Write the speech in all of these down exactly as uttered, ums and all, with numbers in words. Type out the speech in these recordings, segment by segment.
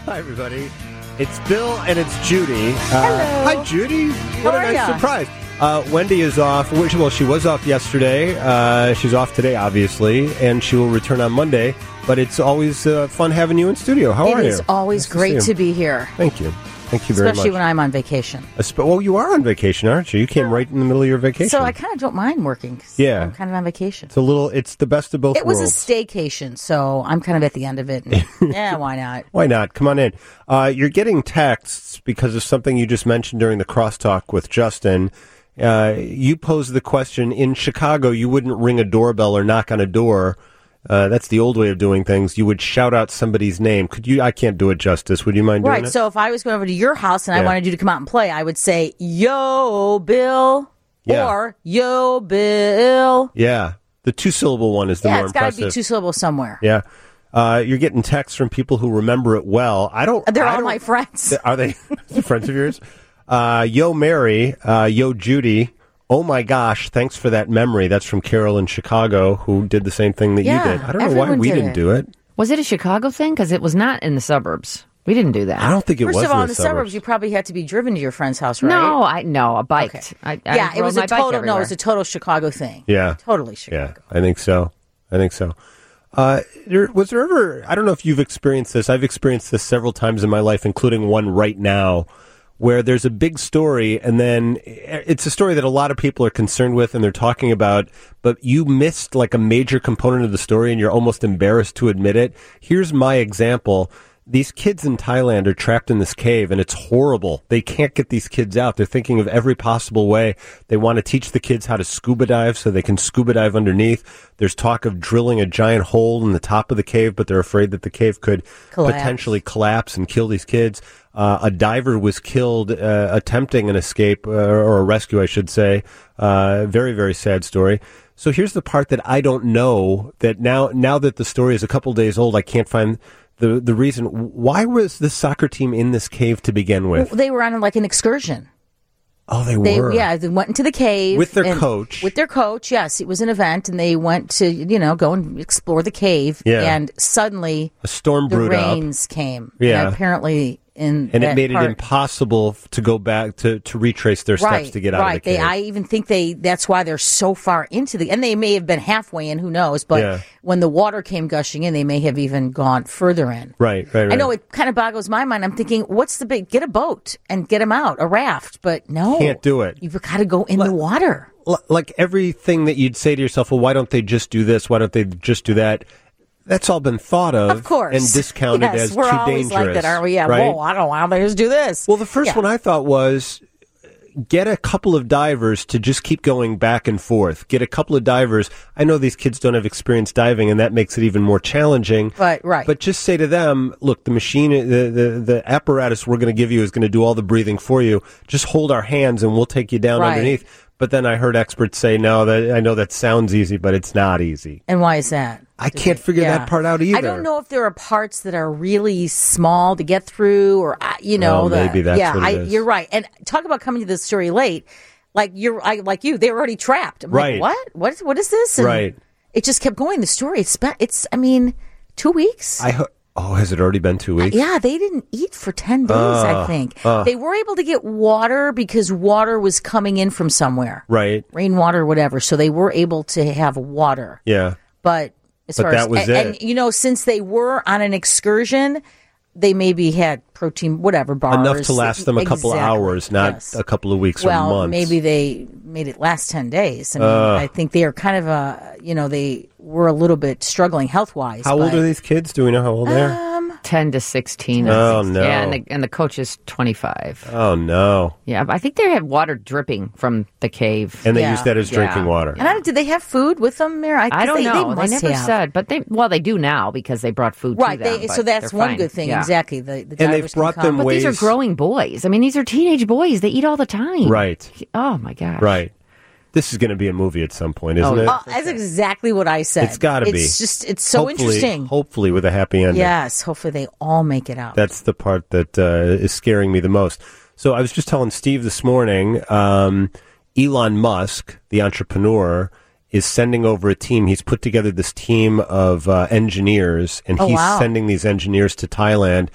Hi, everybody. It's Bill and it's Judy. Uh, Hello. Hi, Judy. What How a are nice ya? surprise. Uh, Wendy is off. Which, well, she was off yesterday. Uh, she's off today, obviously, and she will return on Monday. But it's always uh, fun having you in studio. How are It you? is always Nice great to, to, see you. be here, Thank you. Thank you very especially much. when I'm on vacation. Espe- well, you are on vacation, aren't you? You came right in the middle of your vacation. So I kind of don't mind working. 'Cause Yeah. I'm kind of on vacation. It's a little. It's the best of both It was worlds. a staycation, so I'm kind of at the end of it. And, yeah, why not? Why not? Come on in. Uh, you're getting texts because of something you just mentioned during the crosstalk with Justin. Uh, you posed the question, in Chicago, you wouldn't ring a doorbell or knock on a door. Uh, that's the old way of doing things. You would shout out somebody's name. Could you? I can't do it justice. Would you mind doing Right. it? So if I was going over to your house and Yeah. I wanted you to come out and play, I would say, "Yo, Bill," Yeah. or "Yo, Bill." Yeah. The two-syllable one is the Yeah, more it's got to impressive. be two syllables somewhere. Yeah. Uh, you're getting texts from people who remember it well. I don't. They're I all don't- my friends. Are they friends of yours? Uh, yo, Mary. Uh, yo, Judy. Oh, my gosh. Thanks for that memory. That's from Carol in Chicago, who did the same thing that Yeah, you did. I don't know why everyone we did didn't it. do it. Was it a Chicago thing? Because it was not in the suburbs. We didn't do that. I don't think it First was of all, in in the, the suburbs, you probably had to be driven to your friend's house, right? No, I no, I biked. Okay. I, I yeah, it rode was my a bike total. No, it everywhere. was a total Chicago thing. Yeah. Totally Yeah, Chicago. I think so. I think so. Uh, there, was there ever, I don't know if you've experienced this. I've experienced this several times in my life, including one right now, where there's a big story and then it's a story that a lot of people are concerned with and they're talking about, but you missed like a major component of the story and you're almost embarrassed to admit it. Here's my example. These kids in Thailand are trapped in this cave, and it's horrible. They can't get these kids out. They're thinking of every possible way. They want to teach the kids how to scuba dive so they can scuba dive underneath. There's talk of drilling a giant hole in the top of the cave, but they're afraid that the cave could Collapse. potentially collapse and kill these kids. Uh, a diver was killed uh, attempting an escape, uh, or a rescue, I should say. Uh, very, very sad story. So here's the part that I don't know, that now, now that the story is a couple days old, I can't find the the reason. Why was the soccer team in this cave to begin with? Well, they were on like an excursion. Oh, they, They were. yeah, they went into the cave With their and- coach. With their coach, yes, it was an event, and they went to you know go and explore the cave. Yeah. And suddenly A storm the brewed up. rains came. Yeah. And apparently in And it that made part, it impossible f- to go back to, to retrace their steps right, to get out right. of the cave. They, I even think they that's why they're so far into the and they may have been halfway in, who knows? But Yeah. when the water came gushing in, they may have even gone further in. right, right, right. I know it kind of boggles my mind. I'm thinking, what's the big? Get a boat and get them out, a raft. But no, Can't do it. You've got to go in the water. L- like everything that you'd say to yourself, well, why don't they just do this? Why don't they just do that? That's all been thought of, Of course, and discounted yes, as we're too always dangerous. like that, aren't we? Yeah. right? Whoa, I don't know. Why don't they just do this? Well, the first Yeah. one I thought was get a couple of divers to just keep going back and forth. Get a couple of divers. I know these kids don't have experience diving, and that makes it even more challenging. But right. But just say to them, look, the machine, the, the, the apparatus we're going to give you is going to do all the breathing for you. Just hold our hands and we'll take you down Right. underneath. But then I heard experts say, no, that I know that sounds easy, but it's not easy. And why is that? I can't figure Yeah. that part out either. I don't know if there are parts that are really small to get through, or uh, you know, Oh, the, maybe that's yeah, what it I, is. you're right. And talk about coming to this story late, like you're, I, like you, they were already trapped. I'm Right. Like, what? What is, what is this? And Right. It just kept going. The story. It's been, it's. I mean, two weeks. I ho- oh, has it already been two weeks? Yeah, they didn't eat for ten days, Uh, I think. They were able to get water because water was coming in from somewhere. Right. Rainwater, whatever. So they were able to have water. Yeah. But as But far that as was and, it. and, you know, since they were on an excursion, they maybe had protein, whatever bars. Enough to last them a couple of Exactly. hours, not Yes. a couple of weeks well, or months. maybe they made it last ten days. I mean, I think they are kind of a, you know, they were a little bit struggling health wise. How old are these kids? Do we know how old they are? ten to sixteen. Oh, no. Yeah, and the, and the coach is twenty-five. Oh, no. Yeah, I think they had water dripping from the cave. And they Yeah. use that as drinking Yeah. water. And I don't, did they have food with them, Mary? I don't they, know. They, They, must never have. said, but they well they do now because they brought food Right. to them. They, but so that's they're one fine. good thing. Yeah. Exactly. The, the And they've divers can brought come. them But ways- these are growing boys. I mean, these are teenage boys. They eat all the time. Right. Oh my gosh. Right. This is going to be a movie at some point, isn't Oh, it? Oh, that's exactly what I said. It's gotta be. It's just, it's so Hopefully- interesting. Hopefully with a happy ending. Yes. Hopefully they all make it out. That's the part that uh, is scaring me the most. So I was just telling Steve this morning, um, Elon Musk, the entrepreneur, is sending over a team. He's put together this team of uh, engineers, and Oh, he's wow. sending these engineers to Thailand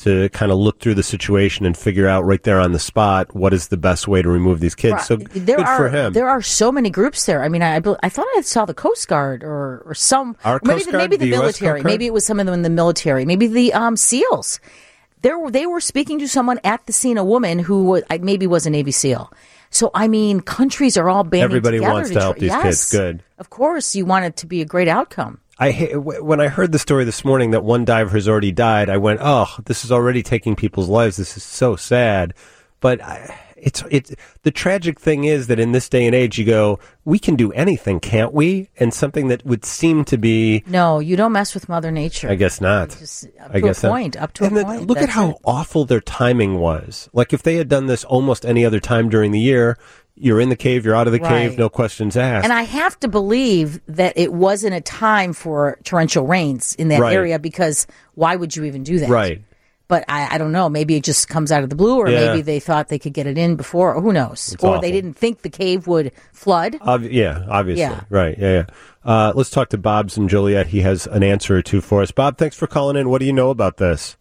to kind of look through the situation and figure out right there on the spot what is the best way to remove these kids. Right. So there good are, for him. There are so many groups there. I mean, I, I thought I saw the Coast Guard or, or some, Our or maybe, Coast the, Guard, maybe the, the U S military. Coast Guard? Maybe it was some of them in the military. Maybe the um, SEALs. There were, they were speaking to someone at the scene, a woman who was, maybe was a Navy SEAL. So, I mean, countries are all banding Everybody together. wants to, to help try, these yes, kids. Good. Of course, you want it to be a great outcome. I when I heard the story this morning that one diver has already died, I went, "Oh, this is already taking people's lives. This is so sad." But I, it's it's the tragic thing is that in this day and age, you go, "We can do anything, can't we?" And something that would seem to be no, you don't mess with Mother Nature. I guess not. Just up I to guess a not. point. Up to and a then point. Look at That's how it. awful their timing was. Like if they had done this almost any other time during the year. You're in the cave, you're out of the Right. cave, no questions asked. And I have to believe that it wasn't a time for torrential rains in that Right. area because why would you even do that? Right. But I, I don't know. Maybe it just comes out of the blue, or Yeah. maybe they thought they could get it in before, or who knows? It's or awful. they didn't think the cave would flood. Ob- yeah, obviously. Yeah. Right, yeah, yeah. Uh, let's talk to Bob's in Joliet. He has an answer or two for us. Bob, thanks for calling in. What do you know about this?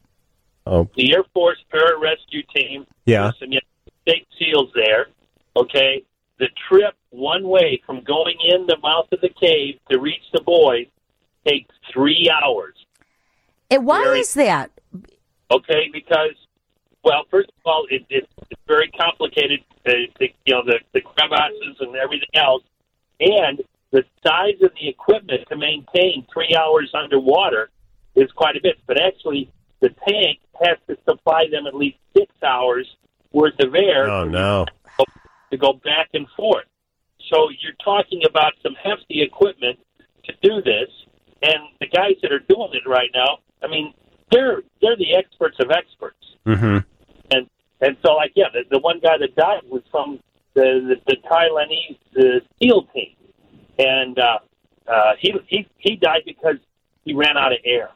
Oh, The Air Force Pararescue Team. Yeah. There's some state SEALs there. Okay. The trip one way from going in the mouth of the cave to reach the boys takes three hours. And why Very- is that? Okay, because well, first of all, it, it, it's very complicated. The, the you know the, the crevasses and everything else, and the size of the equipment to maintain three hours underwater is quite a bit. But actually, the tank has to supply them at least six hours worth of air. oh no. To go back and forth. So you're talking about some hefty equipment to do this, and the guys that are doing it right now, I mean, they're they're the experts of experts. Mm-hmm. And and so, like, yeah, the, the one guy that died was from the the, the Thailandese uh, SEAL team, and uh, uh, he he he died because he ran out of air.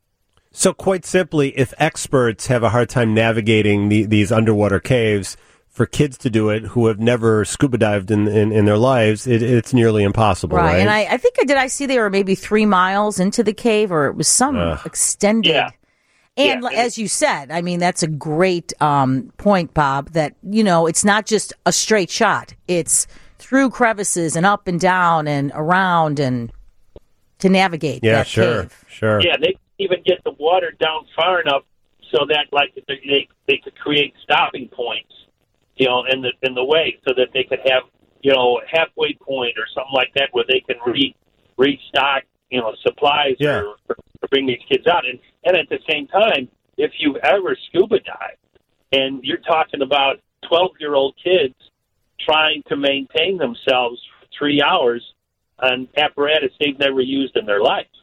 So quite simply, if experts have a hard time navigating the, these underwater caves, for kids to do it who have never scuba dived in, in, in their lives, it, it's nearly impossible, right? Right. And I, I think I did. I see they were maybe three miles into the cave, or it was some Ugh. extended. Yeah. And Yeah. as you said, I mean, that's a great um, point, Bob, that, you know, it's not just a straight shot. It's through crevices and up and down and around and to navigate yeah, that sure, cave. sure. Yeah, they even get the water down far enough so that, like, they they could create stopping points, you know, in the in the way, so that they could have, you know, a halfway point or something like that where they can re restock, you know, supplies Yeah. or, or bring these kids out. And and at the same time, if you've ever scuba dived, and you're talking about twelve year old kids trying to maintain themselves for three hours on apparatus they've never used in their life.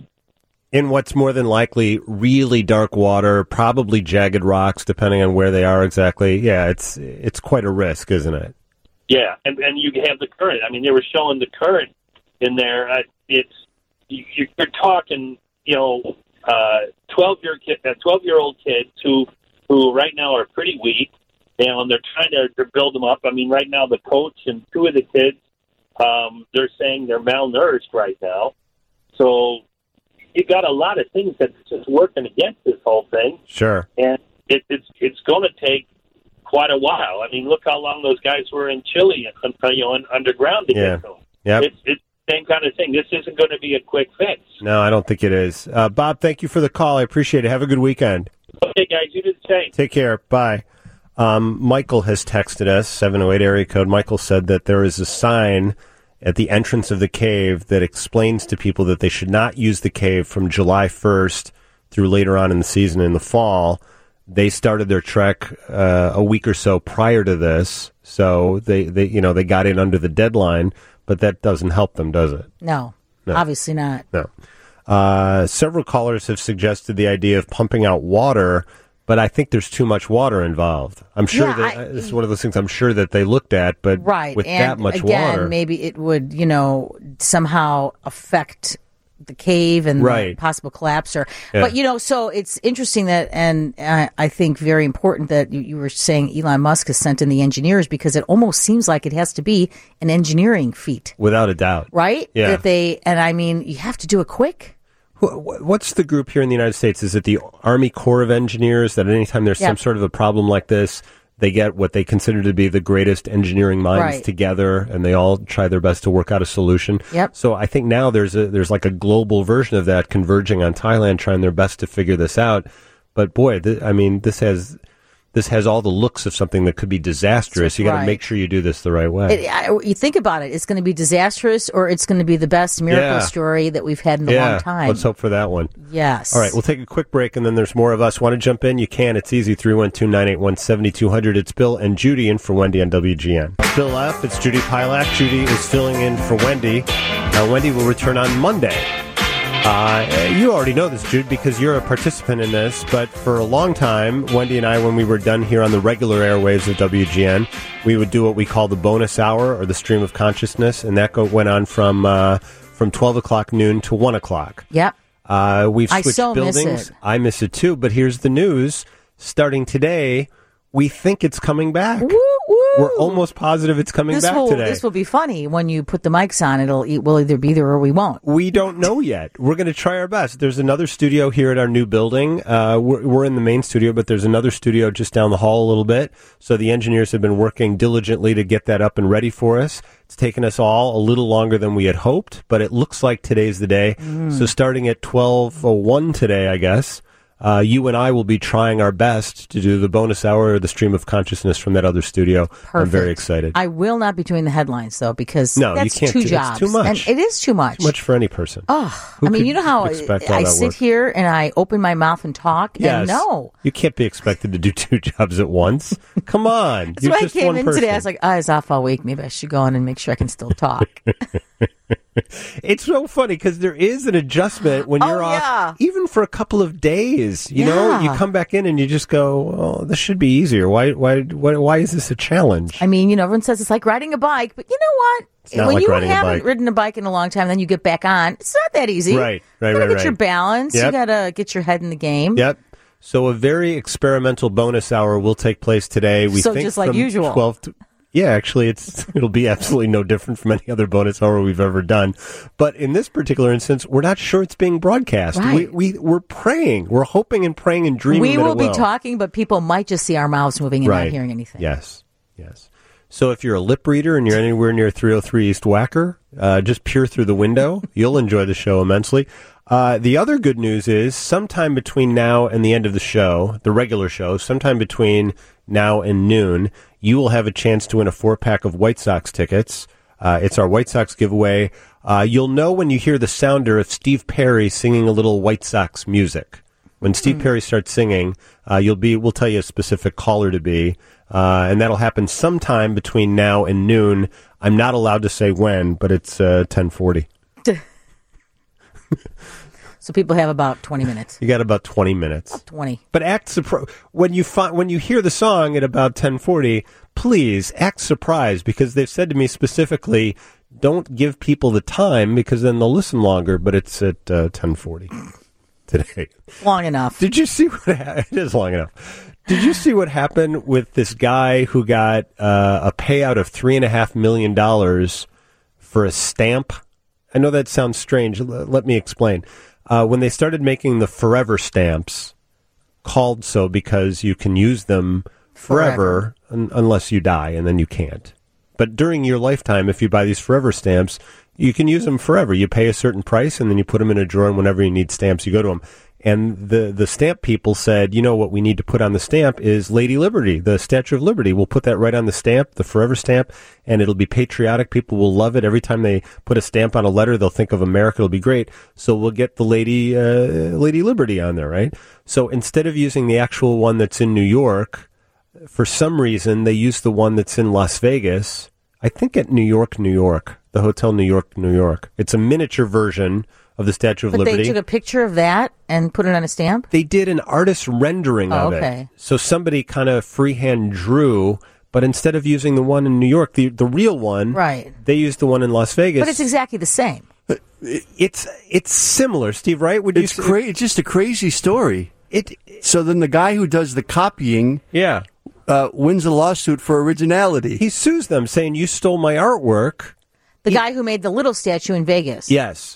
In what's more than likely really dark water, probably jagged rocks, depending on where they are exactly. Yeah, it's it's quite a risk, isn't it? Yeah, and and you have the current. I mean, they were showing the current in there. Uh, it's you, you're talking, you know, uh, twelve year kid, uh, twelve year old kids who who right now are pretty weak, you know, and they're trying to, to build them up. I mean, right now the coach and two of the kids, um, they're saying they're malnourished right now. So you got a lot of things that's just working against this whole thing. Sure. And it, it's it's going to take quite a while. I mean, look how long those guys were in Chile, and you know, underground to Yeah. get them. Yep. It's it's the same kind of thing. This isn't going to be a quick fix. No, I don't think it is. Uh, Bob, thank you for the call. I appreciate it. Have a good weekend. Okay, guys, you do the same. Take care. Bye. Um, Michael has texted us, seven oh eight area code. Michael said that there is a sign at the entrance of the cave that explains to people that they should not use the cave from July first through later on in the season in the fall. They started their trek uh, a week or so prior to this, so they, they you know they got in under the deadline, but that doesn't help them, does it? No, No. obviously not. No. Uh, several callers have suggested the idea of pumping out water, but I think there's too much water involved. I'm sure Yeah, that I- uh, this is one of those things I'm sure that they looked at, but Right. with and that much again, water, maybe it would, you know, somehow affect the cave and Right. the possible collapse. Or, Yeah. But, you know, so it's interesting that, and I, I think very important that you, you were saying Elon Musk has sent in the engineers, because it almost seems like it has to be an engineering feat, without a doubt. right? Yeah. That they, and I mean, you have to do it quick. Wh- What's the group here in the United States? Is it the Army Corps of Engineers that anytime there's Yep. some sort of a problem like this, they get what they consider to be the greatest engineering minds Right. together, and they all try their best to work out a solution. Yep. So I think now there's a there's like a global version of that converging on Thailand, trying their best to figure this out. But boy, th- I mean, this has this has all the looks of something that could be disastrous. You got to Right. make sure you do this the right way. It, I, you think about it, it's going to be disastrous or it's going to be the best miracle Yeah. story that we've had in a yeah, long time. let's hope for that one. Yes. All right, we'll take a quick break, and then there's more of us. Want to jump in? You can. It's easy, three one two, nine eight one, seven two zero zero. It's Bill and Judy in for Wendy on W G N. Bill F., it's Judy Pilak. Judy is filling in for Wendy. Uh, Wendy will return on Monday. Uh, you already know this, Jude, because you're a participant in this, but for a long time, Wendy and I, when we were done here on the regular airwaves of W G N, we would do what we call the bonus hour or the stream of consciousness, and that go, went on from uh, from twelve o'clock noon to one o'clock. Yep. Uh, we've I switched so miss buildings. it. I miss it too, but here's the news. Starting today, we think it's coming back. Woo, woo. We're almost positive it's coming this back will, today. This will be funny when you put the mics on. It'll e- we'll either be there or we won't. We don't know yet. We're going to try our best. There's another studio here at our new building. Uh, we're, we're in the main studio, but there's another studio just down the hall a little bit. So the engineers have been working diligently to get that up and ready for us. It's taken us all a little longer than we had hoped, but it looks like today's the day. Mm. So starting at twelve oh one today, I guess, Uh, you and I will be trying our best to do the bonus hour or the stream of consciousness from that other studio. I'm very excited. I will not be doing the headlines, though, because No, you that's can't two do- it's jobs. too much. And it is too much. Too much for any person. Oh, Who I mean, could you know how expect all I that sit work? here and I open my mouth and talk, Yes. and no. You can't be expected to do two jobs at once. Come on. That's You're why I just came one in person. today. I was like, oh, I was off all week. Maybe I should go on and make sure I can still talk. It's so funny because there is an adjustment when Oh, you're yeah. off, even for a couple of days. You know, Yeah. you come back in and you just go, "Oh, this should be easier. Why? Why? Why, why is this a challenge?" I mean, you know, everyone says it's like riding a bike, but you know what? It's not when like you riding a haven't bike. ridden a bike in a long time, then you get back on. It's not that easy. Right, right, You gotta right, get right. your balance. You Yep. gotta get your head in the game. Yep. So a very experimental bonus hour will take place today. We So think just like from usual. twelve to, yeah, actually, it's it'll be absolutely no different from any other bonus hour we've ever done. But in this particular instance, we're not sure it's being broadcast. Right. We, we we're praying, we're hoping and praying and dreaming. We that will it be will. talking, but people might just see our mouths moving and right. not hearing anything. Yes, yes. So if you're a lip reader and you're anywhere near three oh three East Wacker, uh, just peer through the window. You'll enjoy the show immensely. Uh, the other good news is sometime between now and the end of the show, the regular show, sometime between now and noon, you will have a chance to win a four-pack of White Sox tickets. Uh, it's our White Sox giveaway. Uh, you'll know when you hear the sounder of Steve Perry singing a little White Sox music. When Steve Mm. Perry starts singing, uh, you'll be, we'll tell you a specific caller to be, uh, and that'll happen sometime between now and noon. I'm not allowed to say when, but it's uh, ten forty. So people have about twenty minutes. You got about twenty minutes. twenty. But act surprised when you fi- when you hear the song at about ten forty. Please act surprised because they've said to me specifically, don't give people the time because then they'll listen longer. But it's at uh, ten forty today. Long enough. Did you see what ha- it is long enough? Did you see what happened with this guy who got uh, a payout of three and a half million dollars for a stamp? I know that sounds strange. L- let me explain. Uh, when they started making the forever stamps, called so because you can use them forever, Forever. un- unless you die, and then you can't. But during your lifetime, if you buy these forever stamps, you can use them forever. You pay a certain price, and then you put them in a drawer, and whenever you need stamps, you go to them. And the, the stamp people said, you know, what we need to put on the stamp is Lady Liberty, the Statue of Liberty. We'll put that right on the stamp, the forever stamp, and it'll be patriotic. People will love it. Every time they put a stamp on a letter, they'll think of America. It'll be great. So we'll get the Lady, uh, Lady Liberty on there, right? So instead of using the actual one that's in New York, for some reason, they used the one that's in Las Vegas. I think at New York, New York, the Hotel New York, New York. It's a miniature version of the Statue of But Liberty. they took a picture of that and put it on a stamp? They did an artist rendering Oh, of okay. it. So somebody kind of freehand drew, but instead of using the one in New York, the the real one, Right. they used the one in Las Vegas. But it's exactly the same. it's it's similar, Steve, right? Would It's you cra- It's just a crazy story. It, So then the guy who does the copying yeah. uh, wins a lawsuit for originality. He sues them saying you stole my artwork. The guy who made the little statue in Vegas. Yes.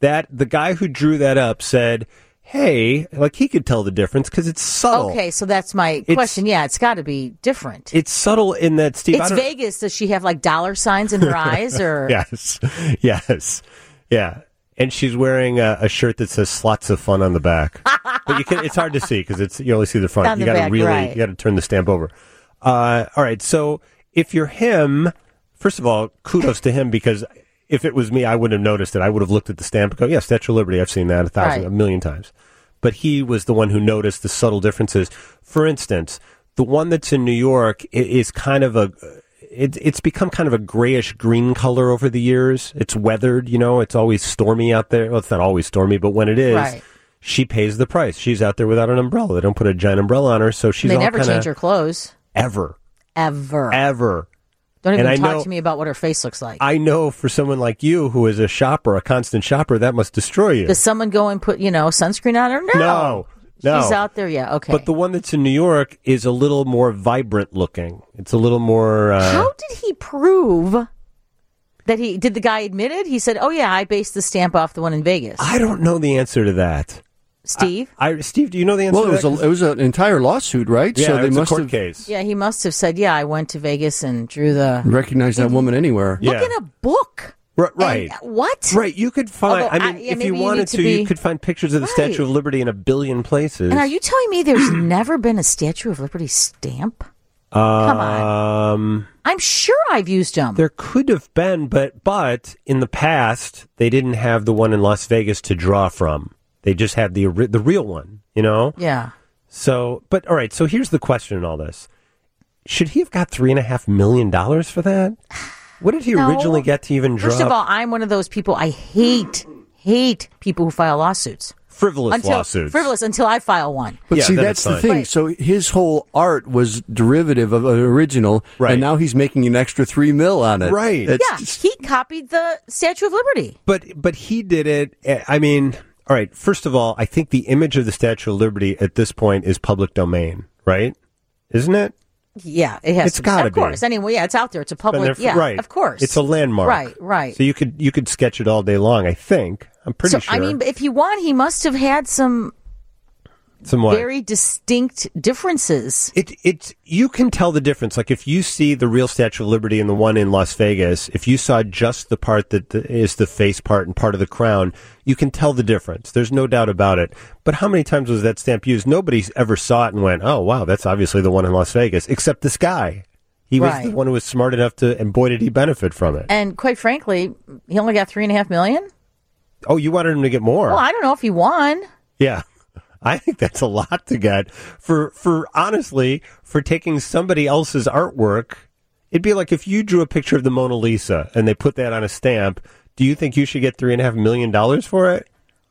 that the guy who drew that up said, hey, like he could tell the difference because it's subtle. Okay, so that's my It's- question. Yeah, it's got to be different. It's subtle in that, Steve. I It's don't- Vegas. Does she have like dollar signs in her eyes, or Yes, yes, yeah. And she's wearing a, a shirt that says "Slots of Fun" on the back, but you can. It's hard to see because it's you only see the front. On you the got to back, really, right. you got to turn the stamp over. Uh, all right, so if you're him, first of all, kudos to him because if it was me, I wouldn't have noticed it. I would have looked at the stamp and go, "Yeah, Statue of Liberty. I've seen that a thousand, Right. a million times." But he was the one who noticed the subtle differences. For instance, the one that's in New York i- is kind of a. It, it's become kind of a grayish green color over the years. It's weathered, you know. It's always stormy out there. Well, it's not always stormy, but when it is, Right. she pays the price. She's out there without an umbrella. They don't put a giant umbrella on her, so she's they all never kinda, change her clothes ever, ever? ever. Don't even and I talk know- to me about what her face looks like. I know for someone like you who is a shopper, a constant shopper, that must destroy you. Does someone go and put you know sunscreen on her? No, No, no. She's out there. Yeah, okay. But the one that's in New York is a little more vibrant looking. It's a little more. Uh, How did he prove that he did? The guy admit it. He said, "Oh yeah, I based the stamp off the one in Vegas." I don't know the answer to that. Steve. I, Steve, do you know the answer Well, it to was that? a, it was an entire lawsuit, right? yeah, so they it's a must court have case. Yeah, he must have said, "Yeah, I went to Vegas and drew the." recognized that woman anywhere. Yeah. Look in a book. R- right. And- what? Right, you could find. Although, I mean, I- yeah, if maybe you you wanted need to to, you be- could find pictures of the Right. Statue of Liberty in a billion places. And are you telling me there's never been a Statue of Liberty stamp? Come on. Um, I'm sure I've used them. there could have been, but but in the past they didn't have the one in Las Vegas to draw from. They just had the ori- the real one, you know. Yeah. So, but all right. So here's the question in all this: should he have got three and a half million dollars for that? What did he No. originally get to even draw? First of all, I'm one of those people. I hate hate people who file lawsuits. frivolous Until lawsuits. frivolous until I file one. But Yeah, see, then that's it's the fine. thing. Right. So his whole art was derivative of an original, Right. and now he's making an extra three mil on it. Right. It's Yeah, just- he copied the Statue of Liberty. But but he did it. eh, I mean, all right. First of all, I think the image of the Statue of Liberty at this point is public domain, right? Isn't it? Yeah, it has. It's to be. gotta Of course. be. Anyway, yeah, it's out there. It's a Been public. there for- yeah, right. of course. It's a landmark. Right, right. So you could you could sketch it all day long. I think. I'm pretty So sure. I mean, if you want, he must have had some Somewhat. very distinct differences. It it you can tell the difference. Like if you see the real Statue of Liberty and the one in Las Vegas, if you saw just the part that the, is the face part and part of the crown, you can tell the difference. There's no doubt about it. But how many times was that stamp used? Nobody ever saw it and went, "Oh wow, that's obviously the one in Las Vegas." Except this guy. He was Right. the one who was smart enough to, and boy, did he benefit from it. And quite frankly, he only got three and a half million. Oh, you wanted him to get more? Well, I don't know if he won. Yeah. I think that's a lot to get for, for honestly, for taking somebody else's artwork. It'd be like if you drew a picture of the Mona Lisa and they put that on a stamp. Do you think you should get three and a half million dollars for it?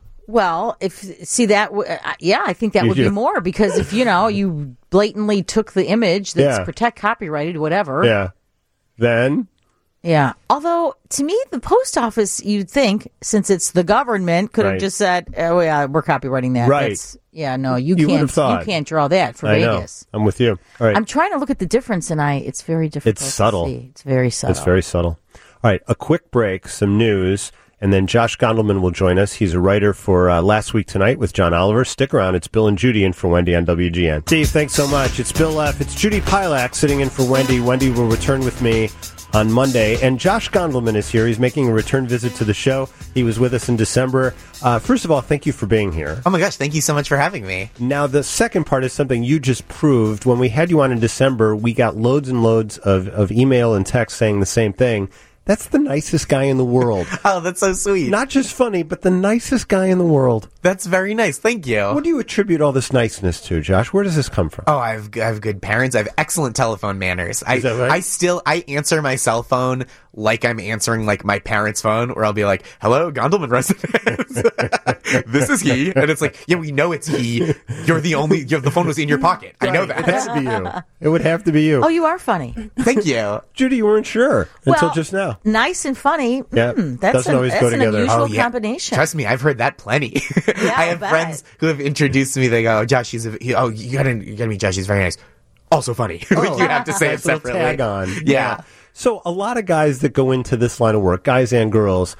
Well, if see that, w- uh, yeah, I think that You would be should. more because if you know you blatantly took the image that's Yeah. protect copyrighted, whatever. Yeah. Then Yeah. Although to me, the post office, you'd think, since it's the government, could have Right. just said, "Oh yeah, we're copywriting that." Right. That's- yeah. No, you, You would can't. have thought. You can't draw that for I know. Vegas. I'm with you. All right. I'm trying to look at the difference, and I it's very difficult. It's subtle. To see. It's very subtle. It's very subtle. All right, a quick break, some news, and then Josh Gondelman will join us. He's a writer for uh, Last Week Tonight with John Oliver. Stick around. It's Bill and Judy in for Wendy on W G N. Steve, thanks so much. It's Bill F. It's Judy Pilak sitting in for Wendy. Wendy will return with me on Monday. And Josh Gondelman is here. He's making a return visit to the show. He was with us in December. Uh, first of all, thank you for being here. Oh my gosh, thank you so much for having me. Now, the second part is something you just proved. When we had you on in December, we got loads and loads of, of email and text saying the same thing. That's the nicest guy in the world. Oh, that's so sweet. Not just funny, but the nicest guy in the world. That's very nice. Thank you. What do you attribute all this niceness to, Josh? Where does this come from? Oh, I have I have good parents. I have excellent telephone manners. I Is that right? I still I answer my cell phone like I'm answering like my parents' phone, where I'll be like, "Hello, Gondelman residence. This is he," and it's like, "Yeah, we know it's he. You're the only. You're, the phone was in your pocket. I know It has that." to be you. It would have to be you. Oh, you are funny. Thank you. Judy, you weren't sure until Well, just now. Nice and funny. Yeah, Hmm, that's doesn't an, always that's go an together. unusual Oh, yeah. combination. Trust me, I've heard that plenty. I have bet. friends who have introduced me. They go, "Oh, Josh, he's a, he, oh, you gotta, you gotta meet Josh. He's very nice. Also funny." Like, you have to say it Nice little separately. tag on. Yeah. So a lot of guys that go into this line of work, guys and girls,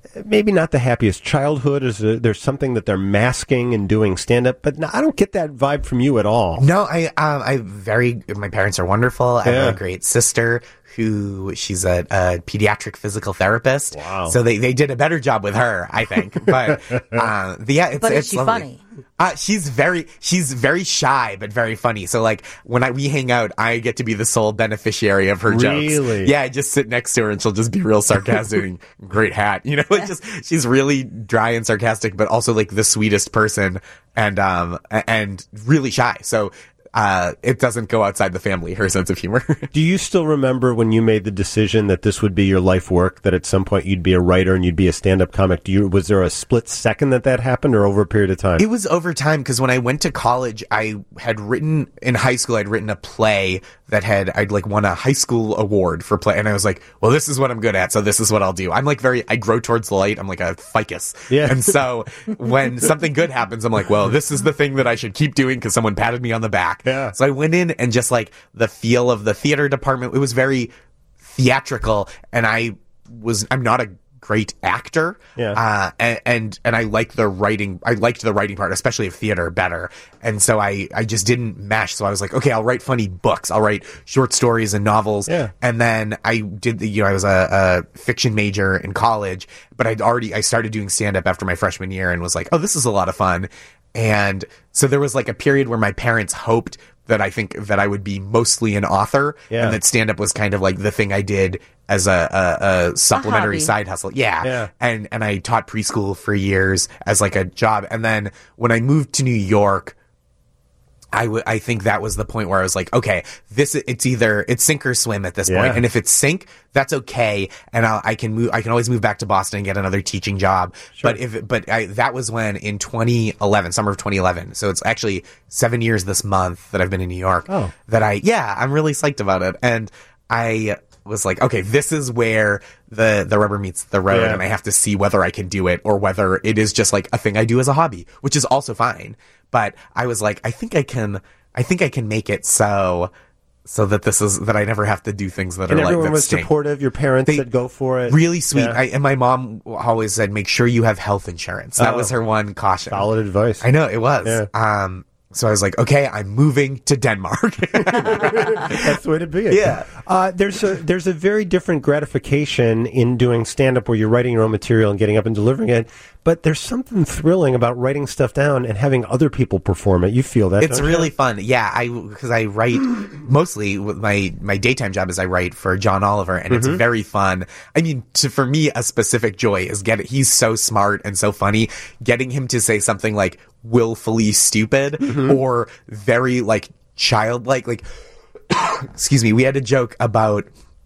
maybe not the happiest childhood. Is there, there's something that they're masking and doing stand-up, but no, I don't get that vibe from you at all. No, I, um, I very, my parents are wonderful. I Yeah. have a great sister who, she's a, a pediatric physical therapist. Wow. So they, they did a better job with her, I think. But, uh, the, yeah, it's, But is it's she lovely. funny? Uh, she's very, she's very shy, but very funny. So like, when I, we hang out, I get to be the sole beneficiary of her jokes. Really? Yeah, I just sit next to her and she'll just be real sarcastic and great hat. You know, it's just, she's really dry and sarcastic, but also like the sweetest person and, um, a- and really shy. So, uh, it doesn't go outside the family, her sense of humor. Do you still remember when you made the decision that this would be your life work, that at some point you'd be a writer and you'd be a stand-up comic? Do you, was there a split second that that happened, or over a period of time? It was over time, because when I went to college, I had written, in high school, I'd written a play that had, I'd like won a high school award for play. And I was like, well, this is what I'm good at. So this is what I'll do. I'm like very, I grow towards the light. I'm like a ficus. Yeah. And so when something good happens, I'm like, well, this is the thing that I should keep doing because someone patted me on the back. Yeah. So I went in and just like the feel of the theater department, it was very theatrical. And I was, I'm not a great actor. Yeah. Uh, and, and, and I like the writing, I liked the writing part, especially of theater, better. And so I, I just didn't mesh. So I was like, okay, I'll write funny books. I'll write short stories and novels. Yeah. And then I did the, you know, I was a, a fiction major in college, but I'd already, I started doing stand up after my freshman year and was like, oh, this is a lot of fun. And so there was like a period where my parents hoped that I think that I would be mostly an author, Yeah. and that stand up was kind of like the thing I did as a, a, a supplementary hobby. side hustle. Yeah. Yeah. And, and I taught preschool for years as like a job. And then when I moved to New York, I would, I think that was the point where I was like, okay, this, it's either, it's sink or swim at this Yeah. point. And if it's sink, that's okay. And I'll, I can move, I can always move back to Boston and get another teaching job. Sure. But if, but I, that was when in twenty eleven, summer of twenty eleven. So it's actually seven years this month that I've been in New York. Oh. That I, yeah, I'm really psyched about it. And I was like, okay, this is where the, the rubber meets the road, Yeah. and I have to see whether I can do it or whether it is just like a thing I do as a hobby, which is also fine. But I was like, I think I can, I think I can make it so, so that this is, that I never have to do things that and are like, everyone that was stink. supportive. Your parents They- said go for it. Really sweet. Yeah. I, and my mom always said, make sure you have health insurance. That Oh. was her one caution. Solid advice. I know it was. Yeah. Um, so I was like, okay, I'm moving to Denmark. That's the way to be. It. Yeah. Uh, there's a there's a very different gratification in doing stand up where you're writing your own material and getting up and delivering it. But there's something thrilling about writing stuff down and having other people perform it. You feel that? It's don't you? really fun. Yeah, I because I write mostly with my my daytime job is I write for John Oliver, and it's very fun. I mean, to, for me, a specific joy is get he's so smart and so funny. Getting him to say something like willfully stupid or very like childlike. Like, excuse me, we had a joke about.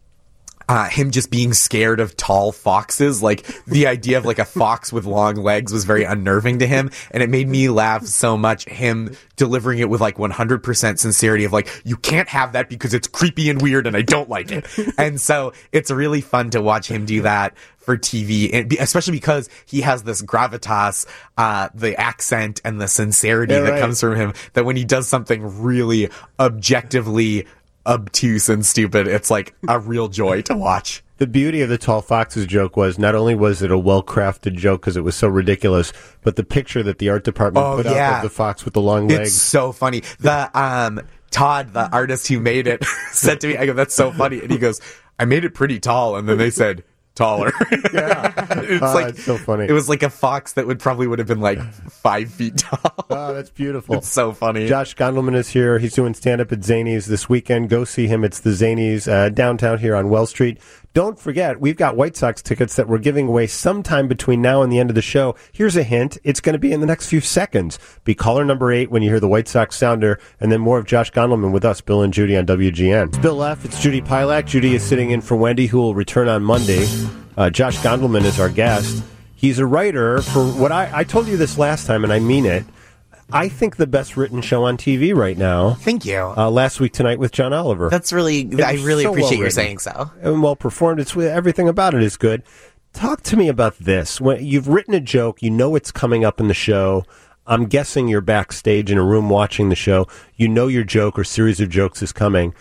Uh, him just being scared of tall foxes. Like, the idea of like a fox with long legs was very unnerving to him. And it made me laugh so much, him delivering it with like one hundred percent sincerity of like, you can't have that because it's creepy and weird and I don't like it. And so it's really fun to watch him do that for T V, and be, especially because he has this gravitas, uh, the accent and the sincerity Yeah, that right. comes from him, that when he does something really objectively obtuse and stupid, it's like a real joy to watch. The beauty of the tall foxes joke was not only was it a well-crafted joke because it was so ridiculous, but the picture that the art department Oh, put yeah. up of the fox with the long It's legs. so funny. The um Todd, the artist who made it, said to me, I go, that's so funny. And he goes, I made it pretty tall. And then they said, taller. Yeah. It's Ah, like, it's so funny. It was like a fox that would probably would have been like five feet tall. Oh, that's beautiful. It's so funny. Josh Gondelman is here. He's doing stand-up at Zanies this weekend. Go see him. It's the Zanies uh, downtown here on Wells Street. Don't forget, we've got White Sox tickets that we're giving away sometime between now and the end of the show. Here's a hint. It's going to be in the next few seconds. Be caller number eight when you hear the White Sox sounder, and then more of Josh Gondelman with us, Bill and Judy on W G N. It's Bill F. It's Judy Pilak. Judy is sitting in for Wendy, who will return on Monday. Uh, Josh Gondelman is our guest. He's a writer for what I, I told you this last time, and I mean it. I think the best written show on T V right now. Thank you. Uh, last week tonight with John Oliver. That's really, I was really so appreciate well you saying written. so. And well performed. It's everything about it is good. Talk to me about this. When you've written a joke, you know it's coming up in the show. I'm guessing you're backstage in a room watching the show. You know your joke or series of jokes is coming.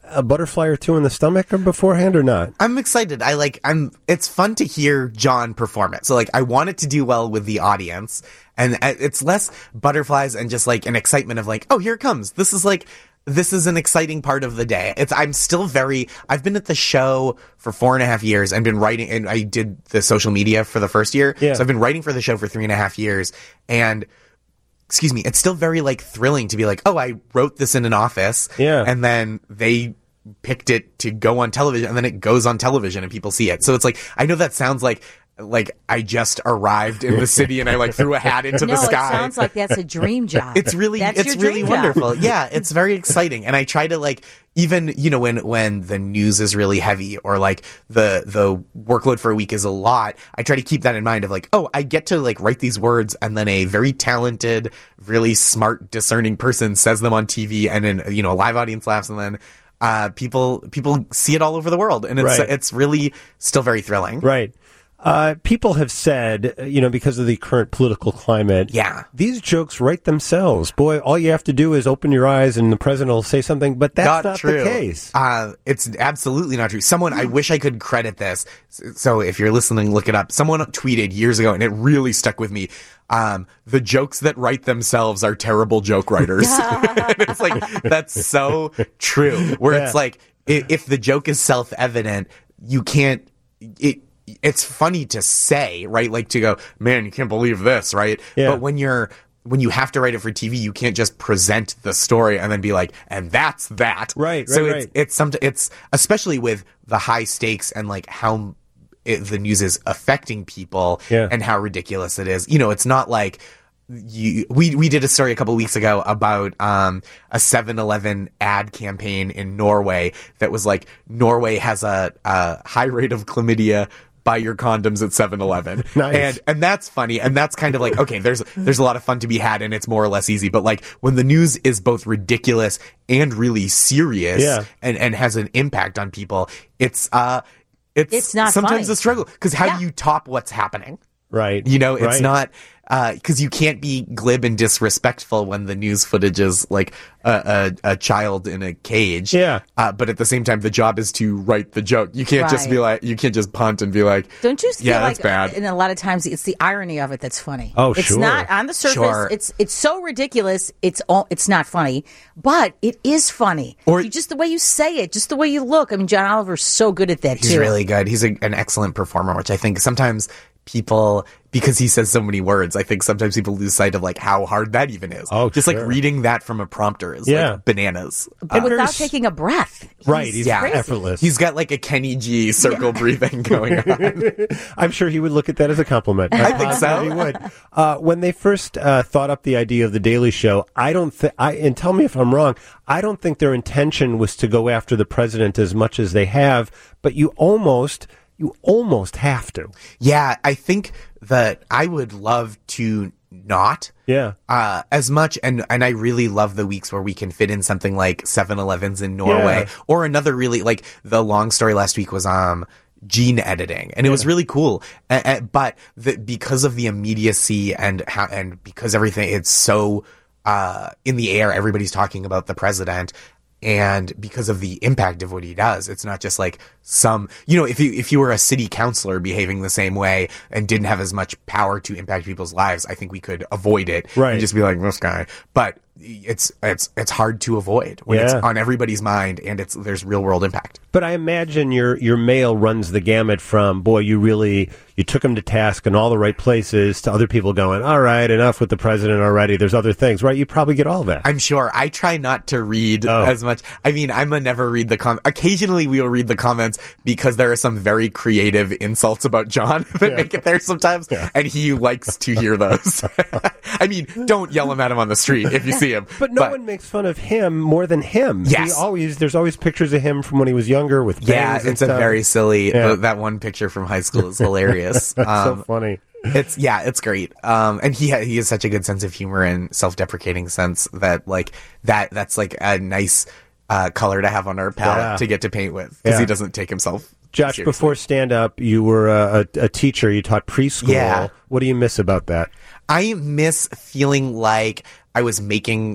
a butterfly or two in the stomach or beforehand or not? I'm excited. I like, I'm, it's fun to hear John perform it. So like, I want it to do well with the audience, and it's less butterflies and just like an excitement of like, oh, here it comes. This is like, this is an exciting part of the day. It's, I'm still very, I've been at the show for four and a half years and been writing, and I did the social media for the first year. Yeah. So I've been writing for the show for three and a half years, and excuse me, it's still very like thrilling to be like, oh, I wrote this in an office. Yeah. And then they picked it to go on television, and then it goes on television and people see it. So it's like, I know that sounds like, like I just arrived in the city and I like threw a hat into no, the sky. it sounds like that's a dream job. It's really, That's it's your really dream job. wonderful. Yeah, it's very exciting. And I try to like, even, you know, when, when the news is really heavy or like the, the workload for a week is a lot, I try to keep that in mind of like, oh, I get to like write these words, and then a very talented, really smart, discerning person says them on T V, and then, you know, a live audience laughs, and then, uh, people, people see it all over the world. And it's, Right. it's really still very thrilling. Right. Uh, people have said, you know, because of the current political climate, Yeah. these jokes write themselves. Boy, all you have to do is open your eyes and the president will say something, but that's not, true. the case. Uh, it's absolutely not true. Someone, I wish I could credit this. So if you're listening, look it up. Someone tweeted years ago, and it really stuck with me. Um, the jokes that write themselves are terrible joke writers. It's like, that's so true. Where Yeah. it's like, if, if the joke is self-evident, you can't, it, it's funny to say, right? Like to go, man, you can't believe this, right? Yeah. But when you're, when you have to write it for T V, you can't just present the story and then be like, and that's that. Right, So right, it's, right. it's some, it's, especially with the high stakes and like how it, the news is affecting people Yeah. and how ridiculous it is. You know, it's not like, You, we we did a story a couple weeks ago about um a seven eleven ad campaign in Norway that was like, Norway has a, a high rate of chlamydia, buy your condoms at seven eleven. Nice. And and that's funny, and that's kind of like, okay, there's there's a lot of fun to be had, and it's more or less easy. But like when the news is both ridiculous and really serious, Yeah. and and has an impact on people, it's uh it's, It's not sometimes funny. a struggle, because how Yeah. do you top what's happening? Right. You know, it's Right. not, uh, cause you can't be glib and disrespectful when the news footage is like a, a, a child in a cage. Yeah. Uh, but at the same time, the job is to write the joke. You can't just Right. be like, you can't just punt and be like, Don't you feel yeah, like, that's bad. and a lot of times it's the irony of it that's funny. Oh, it's sure. not on the surface. Sure. It's it's so ridiculous. It's all. It's not funny, but it is funny. Or- You- just the way you say it, just the way you look. I mean, John Oliver's so good at that He's too. really good. He's a, an excellent performer, which I think sometimes people, because he says so many words, I think sometimes people lose sight of like how hard that even is. Oh, just sure. like reading that from a prompter is Yeah. like bananas. and without There's- taking a breath. Right. He's yeah. effortless. He's got like a Kenny G circle breathing going on. I'm sure he would look at that as a compliment. I think so. He would. Uh, when they first uh, thought up the idea of the Daily Show, I don't think, I, and tell me if I'm wrong, I don't think their intention was to go after the president as much as they have, but you almost, you almost have to. Yeah, I think that I would love to not Yeah. uh as much, and and I really love the weeks where we can fit in something like seven elevens in Norway, Yeah. or another really, like the long story last week was um gene editing, and it was really cool. Uh, uh, but the, because of the immediacy and how, and because everything, it's so uh in the air, everybody's talking about the president. And because of the impact of what he does, it's not just like some, you know, if you, if you were a city councilor behaving the same way and didn't have as much power to impact people's lives, I think we could avoid it. Right. And just be like, this guy. But it's, it's, it's hard to avoid when it's Yeah. on everybody's mind and it's, there's real world impact. But I imagine your your mail runs the gamut from, boy, you really, you took him to task in all the right places, to other people going, all right, enough with the president already. There's other things, right? You probably get all that. I'm sure. I try not to read Oh. as much. I mean, I'm a never read the com. Occasionally we will read the comments because there are some very creative insults about John that Yeah. make it there sometimes. Yeah. And he likes to hear those. I mean, don't yell them at him on the street if you see him. But no one makes fun of him more than him. Yes. He always, there's always pictures of him from when he was younger with yeah, bangs and it's a stuff. very silly, Yeah. that one picture from high school is hilarious. That's Um, so funny. It's yeah, it's great. Um, and he ha- he has such a good sense of humor and self-deprecating sense that like that that's like a nice uh, color to have on our palette Yeah. to get to paint with, because Yeah. he doesn't take himself. Josh, seriously. before stand up, you were a, a, a teacher. You taught preschool. Yeah. What do you miss about that? I miss feeling like I was making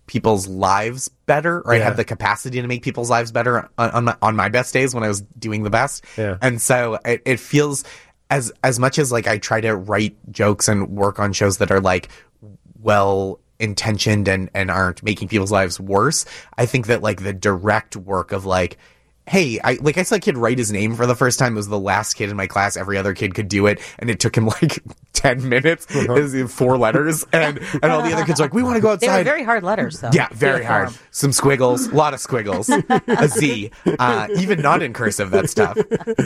people's lives better, or I Yeah. have the capacity to make people's lives better on, on my on my best days when I was doing the best. Yeah. And so it, it feels as as much as like I try to write jokes and work on shows that are like well intentioned and and aren't making people's lives worse. I think that like the direct work of like, hey, I like I saw a kid write his name for the first time. It was the last kid in my class. Every other kid could do it, and it took him like ten minutes. Uh-huh. It was four letters, and and all the other kids were like, we want to go They outside. were very hard letters, though. Yeah, very to hard. form. Some squiggles, a lot of squiggles, a Z, uh, even not in cursive, that stuff.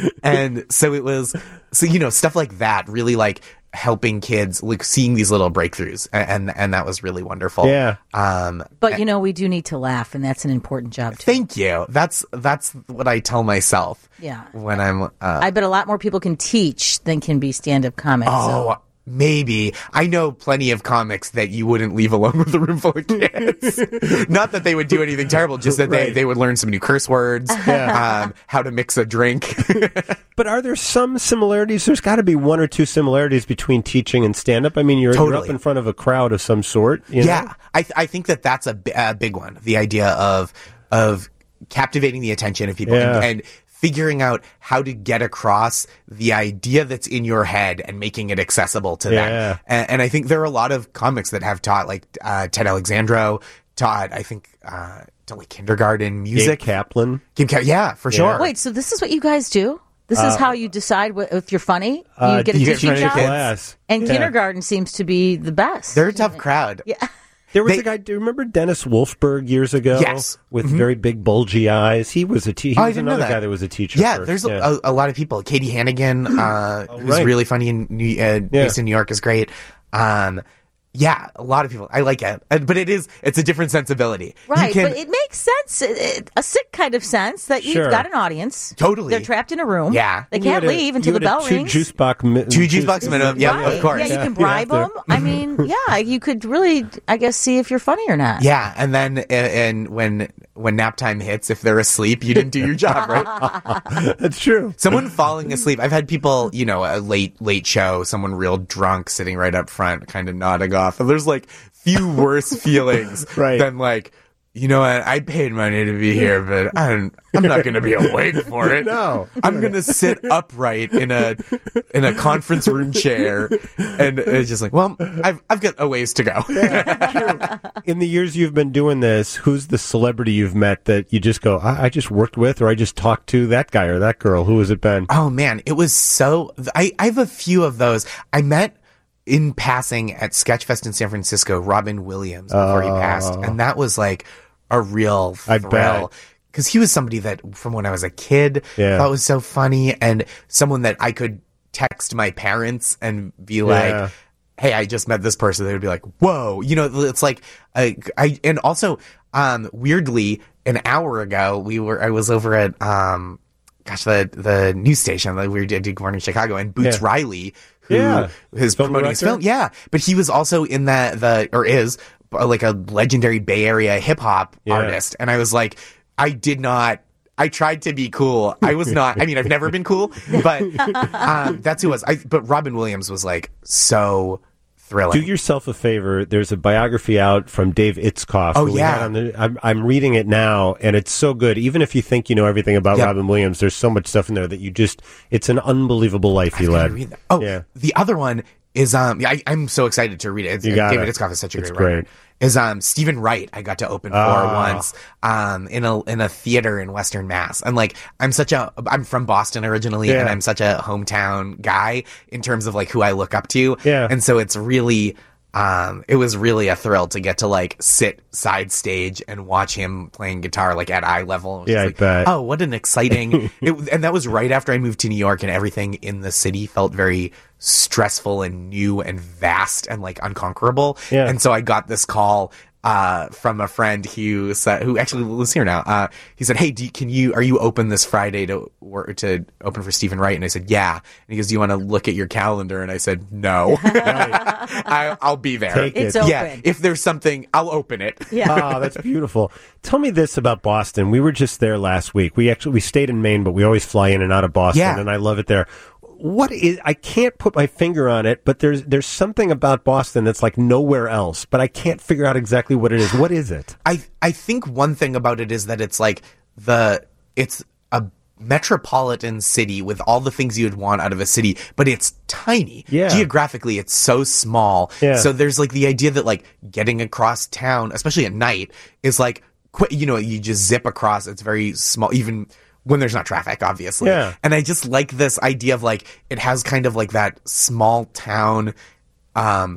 And so it was, so, you know, stuff like that, really like helping kids, like seeing these little breakthroughs. And, and that was really wonderful. Yeah. Um, But, you know, we do need to laugh, and that's an important job, too. thank you. That's, that's what I tell myself. Yeah. When I'm, uh, I bet a lot more people can teach than can be stand-up comics. oh, so. maybe. I know plenty of comics that you wouldn't leave alone with a room full of kids. Not that they would do anything terrible, just that they, Right. they would learn some new curse words, um, how to mix a drink. But are there some similarities? There's got to be one or two similarities between teaching and stand-up. I mean, you're, you're Totally. up in front of a crowd of some sort. You know? Yeah, I th- I think that that's a, bi- a big one. The idea of of captivating the attention of people Yeah. and, and figuring out how to get across the idea that's in your head and making it accessible to Yeah. them. And, and I think there are a lot of comics that have taught, like uh, Ted Alexandro taught, I think, uh, to like kindergarten Gabe music. Kaplan. Gabe Ka- yeah, for sure. Wait, so this is what you guys do? This is how you decide what, if you're funny? You Uh, get a you get teaching funny job? kids. Class. And Yeah. kindergarten seems to be the best. They're a tough crowd. Yeah. There was They- a guy. Do you remember Dennis Wolfberg years ago? Yes. with very big bulgy eyes. He was a te- he Oh, I was didn't know another that. guy that was a teacher. Yeah, first. there's Yeah. A, a lot of people. Katie Hannigan, uh, who's right. really funny in New, uh, based in New York, is great. Um, yeah, a lot of people. I like it, Uh, but it is it's a different sensibility. You Right, can- but it makes sense, it, it- a sick kind of sense that you've Sure. got an audience. Totally. They're trapped in a room. Yeah. They And you can't had a- leave until you the had a bell two rings. Juice box, mi- Two juice box minimum. Yeah, Right. of course. Yeah, you Yeah, can you bribe have them. to. I mean, yeah, you could really, I guess, see if you're funny or not. Yeah, and then uh, and when when nap time hits, if they're asleep, you didn't do your job, right? That's true. Someone falling asleep. I've had people, you know, a late late show, someone real drunk sitting right up front, kind of nodding off. And there's like few worse feelings Right. than like, you know what, I paid money to be here, but I'm I'm not going to be awake for it. No. I'm going to sit upright in a in a conference room chair, and it's just like, well, I've I've got a ways to go. In the years you've been doing this, who's the celebrity you've met that you just go, I, I just worked with, or I just talked to that guy or that girl? Who has it been? Oh man, it was so. I I have a few of those. I met in passing at Sketchfest in San Francisco Robin Williams before he passed, and that was like a real I bet. thrill. Because he was somebody that, from when I was a kid, Yeah. thought was so funny, and someone that I could text my parents and be like, Yeah. "Hey, I just met this person." They would be like, "Whoa!" You know, it's like I, I and also, um, weirdly, an hour ago we were I was over at um, gosh, the the news station that we did Good Morning Chicago, and Boots Yeah. Riley, who Yeah. is Film promoting his director? film, yeah, but he was also in that the or is uh, like a legendary Bay Area hip hop Yeah. artist, and I was like, I did not. I tried to be cool. I was not. I mean, I've never been cool, but um, that's who it was. I, but Robin Williams was like so thrilling. Do yourself a favor. There's a biography out from Dave Itzkoff. Oh, who we yeah. had on the, I'm, I'm reading it now, and it's so good. Even if you think you know everything about Yep. Robin Williams, there's so much stuff in there that you just, it's an unbelievable life he I gotta led. read that. Oh, yeah. the other one is um. I, I'm so excited to read it. It's, You gotta. David Itzkoff is such a It's great writer. great. Is um Stephen Wright. I got to open for Ah. once um in a in a theater in Western Mass. And like I'm such a I'm from Boston originally, Yeah. and I'm such a hometown guy in terms of like who I look up to. Yeah. And so it's really. Um, it was really a thrill to get to like sit side stage and watch him playing guitar like at eye level. It was Yeah, just I like, bet. Oh, what an exciting! it, and that was right after I moved to New York, and everything in the city felt very stressful and new and vast and like unconquerable. Yeah. And so I got this call uh from a friend who said, who actually lives here now. Uh he said, "Hey, do you, can you are you open this Friday to work to open for Stephen Wright?" And I said, "Yeah." And he goes, "Do you want to look at your calendar?" And I said, "No." I, I'll be there. Take It's it. open. Yeah, if there's something, I'll open it. Yeah. Oh, that's beautiful. Tell me this about Boston. We were just there last week. We actually we stayed in Maine, but we always fly in and out of Boston, Yeah. and I love it there. what is? I can't put my finger on it, but there's there's something about Boston that's like nowhere else. But I can't figure out exactly what it is. What is it? I I think one thing about it is that it's like the it's a metropolitan city with all the things you'd want out of a city, but it's tiny. Yeah. Geographically, it's so small. Yeah. So there's like the idea that like getting across town, especially at night, is like qu- you know you just zip across. It's very small, even when there's not traffic, obviously. Yeah. And I just like this idea of like it has kind of like that small town, um,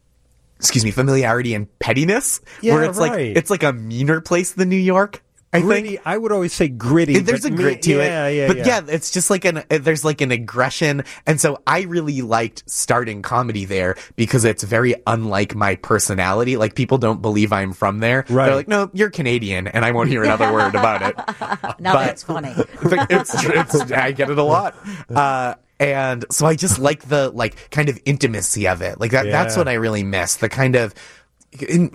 excuse me, familiarity and pettiness, Yeah, where it's right. like it's like a meaner place than New York. I Gritty. think I would always say gritty. there's but a me- grit to yeah, it, Yeah, but yeah, yeah, it's just like an there's like an aggression, and so I really liked starting comedy there because it's very unlike my personality. Like people don't believe I'm from there. Right. They're like, no, you're Canadian, and I won't hear another word about it. Now But- that's funny. it's, it's I get it a lot. Uh, and so I just like the like kind of intimacy of it. Like that that's Yeah. what I really miss. The kind of in,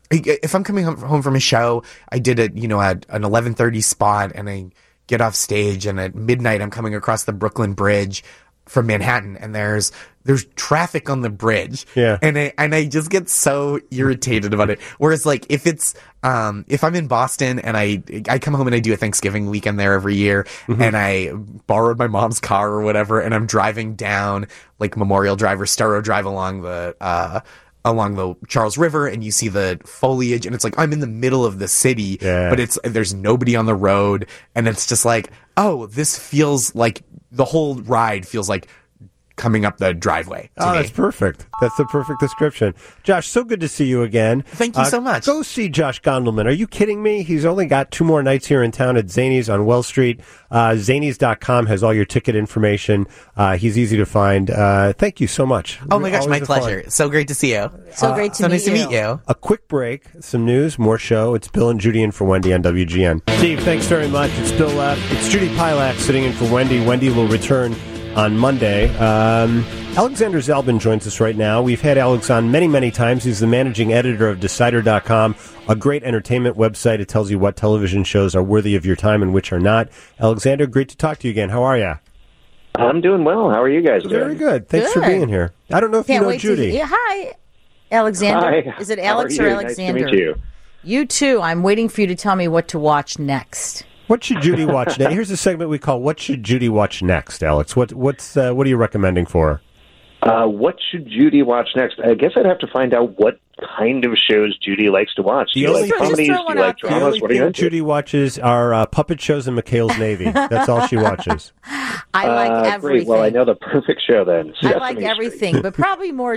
if I'm coming home home from a show, I did a you know a, an eleven thirty spot, and I get off stage, and at midnight I'm coming across the Brooklyn Bridge from Manhattan, and there's there's traffic on the bridge, Yeah. and I and I just get so irritated about it. Whereas like if it's um if I'm in Boston and I I come home and I do a Thanksgiving weekend there every year, Mm-hmm. and I borrowed my mom's car or whatever, and I'm driving down like Memorial Drive or Starrow Drive along the uh along the Charles River, and you see the foliage, and it's like I'm in the middle of the city, Yeah. but it's there's nobody on the road, and it's just like, oh, this feels like the whole ride feels like coming up the driveway to Oh, me. that's perfect. That's the perfect description. Josh, so good to see you again. Thank you Uh, so much. Go see Josh Gondelman. Are you kidding me? He's only got two more nights here in town at Zanies on Wells Street. Uh, Zanies dot com has all your ticket information. Uh, he's easy to find. Uh, thank you so much. Oh my gosh, my Always a fun. pleasure. So great to see you. So great to so meet nice to you. meet you. A quick break, some news, more show. It's Bill and Judy in for Wendy on W G N. Steve, thanks very much. It's Bill left. It's Judy Pilak sitting in for Wendy. Wendy will return on Monday. Um, Alexander Zalbin joins us right now. We've had Alex on many, many times. He's the managing editor of Decider dot com, a great entertainment website. It tells you what television shows are worthy of your time and which are not. Alexander, great to talk to you again. How are you? I'm doing well. How are you guys doing? Very good. Thanks for Good. being here. I don't know if Can't you know wait Judy. to yeah, hi, Alexander. Hi. Is it How Alex are or you? Alexander? Nice to meet you. You too. I'm waiting for you to tell me what to watch next. What should Judy watch next? Here's a segment we call "What Should Judy Watch Next." Alex, what what's uh, what are you recommending for her? Uh, what should Judy watch next? I guess I'd have to find out what kind of shows Judy likes to watch. Do The you only like thing- comedies? Just Do throw you one like out there. The dramas? only What are you thing into? Judy watches are uh, puppet shows and McHale's Navy. That's all she watches. I like Uh, everything. Great. Well, I know the perfect show then. I Sesame like Street. everything, but probably more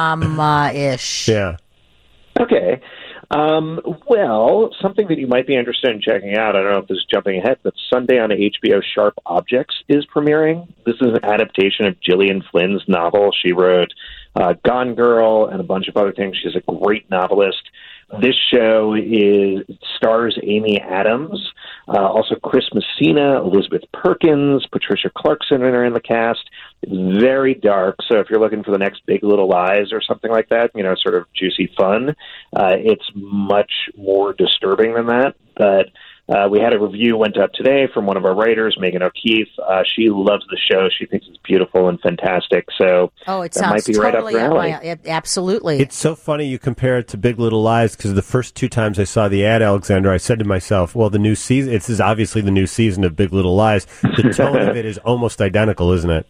drama-ish. Yeah. Okay. Um, well, something that you might be interested in checking out, I don't know if this is jumping ahead, but Sunday on H B O Sharp Objects is premiering. This is an adaptation of Gillian Flynn's novel. She wrote uh, Gone Girl and a bunch of other things. She's a great novelist. This show is stars Amy Adams, uh, also Chris Messina, Elizabeth Perkins, Patricia Clarkson are in the cast. It's very dark, so if you're looking for the next Big Little Lies or something like that, you know, sort of juicy fun, uh, it's much more disturbing than that. But uh, we had a review went up today from one of our writers, Megan O'Keefe. Uh, she loves the show. She thinks it's beautiful and fantastic. So Oh, it that sounds might be right up totally your alley. my- it- absolutely. It's so funny you compare it to Big Little Lies because the first two times I saw the ad, Alexander, I said to myself, well, the new season, this is obviously the new season of Big Little Lies. The tone of it is almost identical, isn't it?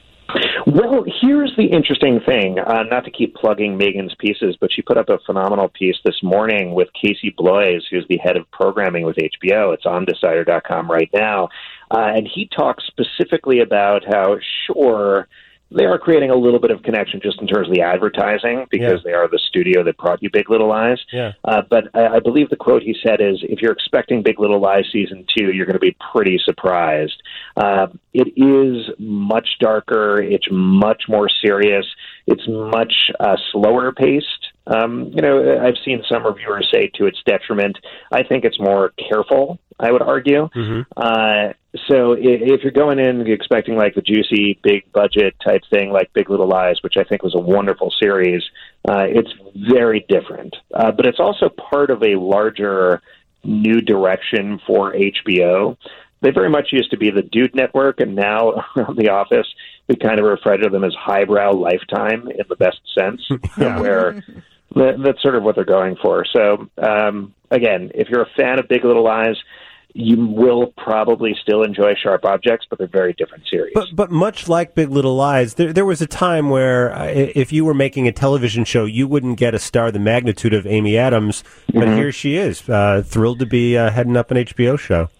Well, here's the interesting thing. Uh, not to keep plugging Megan's pieces, but she put up a phenomenal piece this morning with Casey Bloys, who's the head of programming with H B O. It's on Decider dot com right now. Uh, and he talks specifically about how, sure, they are creating a little bit of connection just in terms of the advertising because Yeah. they are the studio that brought you Big Little Lies. Yeah. Uh, but I, I believe the quote he said is, if you're expecting Big Little Lies season two, you're going to be pretty surprised. Uh, it is much darker. It's much more serious. It's much uh, slower paced. Um, you know, I've seen some reviewers say to its detriment. I think it's more careful, I would argue. Mm-hmm. Uh, so if, if you're going in expecting like the juicy, big budget type thing like Big Little Lies, which I think was a wonderful series, uh, it's very different. Uh, but it's also part of a larger new direction for H B O. They very much used to be the Dude Network, and now around The Office, We kind of refer to them as highbrow Lifetime in the best sense, Yeah. where that, that's sort of what they're going for. So, um, again, if you're a fan of Big Little Lies, you will probably still enjoy Sharp Objects, but they're very different series. But but much like Big Little Lies, there there was a time where uh, if you were making a television show, you wouldn't get a star the magnitude of Amy Adams, but Mm-hmm. here she is, uh, thrilled to be uh, heading up an H B O show.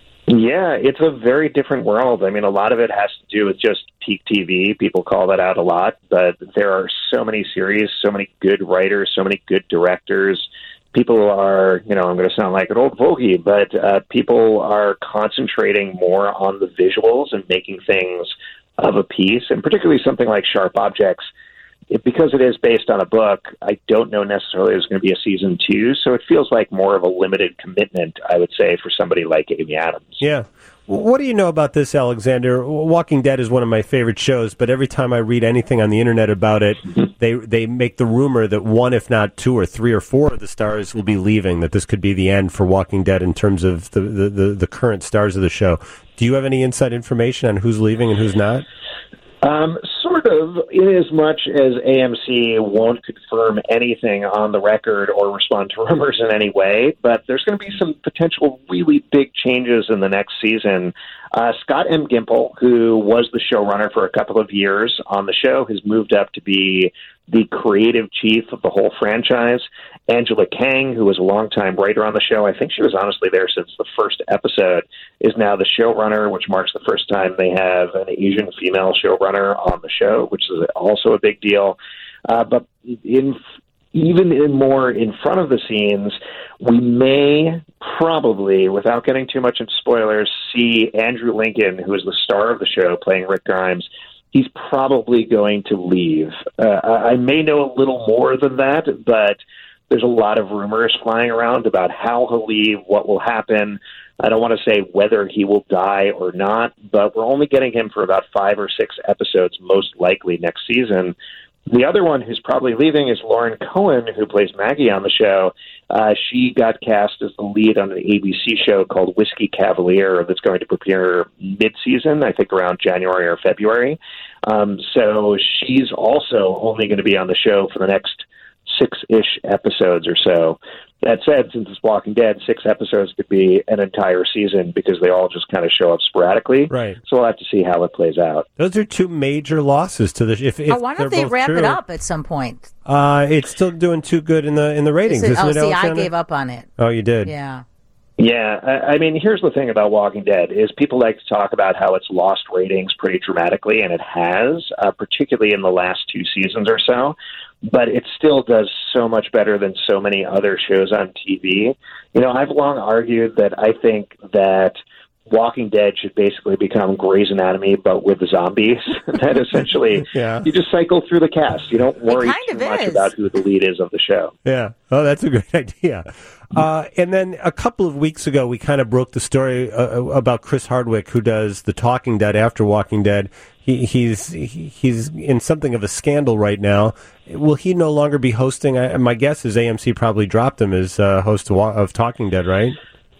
Yeah, it's a very different world. I mean, a lot of it has to do with just peak T V. People call that out a lot, but there are so many series, so many good writers, so many good directors. People are, you know, I'm going to sound like an old fogey, but uh, people are concentrating more on the visuals and making things of a piece, and particularly something like Sharp Objects. It, because it is based on a book, I don't know necessarily there's going to be a season two, so it feels like more of a limited commitment, I would say, for somebody like Amy Adams. Yeah. What do you know about this, Alexander? Walking Dead is one of my favorite shows, but every time I read anything on the internet about it, they they make the rumor that one, if not two or three or four of the stars will be leaving, that this could be the end for Walking Dead in terms of the, the, the, the current stars of the show. Do you have any inside information on who's leaving and who's not? Um, sort of, in as much as A M C won't confirm anything on the record or respond to rumors in any way, but there's going to be some potential really big changes in the next season. Uh, Scott M. Gimple, who was the showrunner for a couple of years on the show, has moved up to be the creative chief of the whole franchise. Angela Kang, who was a longtime writer on the show, I think she was honestly there since the first episode, is now the showrunner, which marks the first time they have an Asian female showrunner on the show, which is also a big deal. Uh, but in even in more in front of the scenes, we may probably, without getting too much into spoilers, see Andrew Lincoln, who is the star of the show, playing Rick Grimes. He's probably going to leave. Uh, I may know a little more than that, but there's a lot of rumors flying around about how he'll leave, what will happen. I don't want to say whether he will die or not, but we're only getting him for about five or six episodes, most likely next season. The other one who's probably leaving is Lauren Cohen, who plays Maggie on the show. Uh, she got cast as the lead on an A B C show called Whiskey Cavalier that's going to premiere mid-season, I think around January or February. Um, so she's also only going to be on the show for the next six-ish episodes or so. That said, since it's Walking Dead, six episodes could be an entire season because they all just kind of show up sporadically. Right. So we'll have to see how it plays out. Those are two major losses to the. If, if Oh, why don't they're they both wrap true, it up at some point? Uh, it's still doing too good in the in the ratings. Is it- isn't oh, it, see, I Alexander? gave up on it. Oh, you did. Yeah. Yeah, I, I mean, here's the thing about Walking Dead is people like to talk about how it's lost ratings pretty dramatically, and it has, uh, particularly in the last two seasons or so. But it still does so much better than so many other shows on T V. You know, I've long argued that I think that Walking Dead should basically become Grey's Anatomy, but with zombies. That essentially, Yeah. you just cycle through the cast. You don't worry kind too of much is. about who the lead is of the show. Yeah. Oh, that's a great idea. Uh, and then a couple of weeks ago, we kind of broke the story uh, about Chris Hardwick, who does The Talking Dead after Walking Dead. He, he's he, he's in something of a scandal right now. Will he no longer be hosting? I, my guess is A M C probably dropped him as uh, host of, of Talking Dead, right?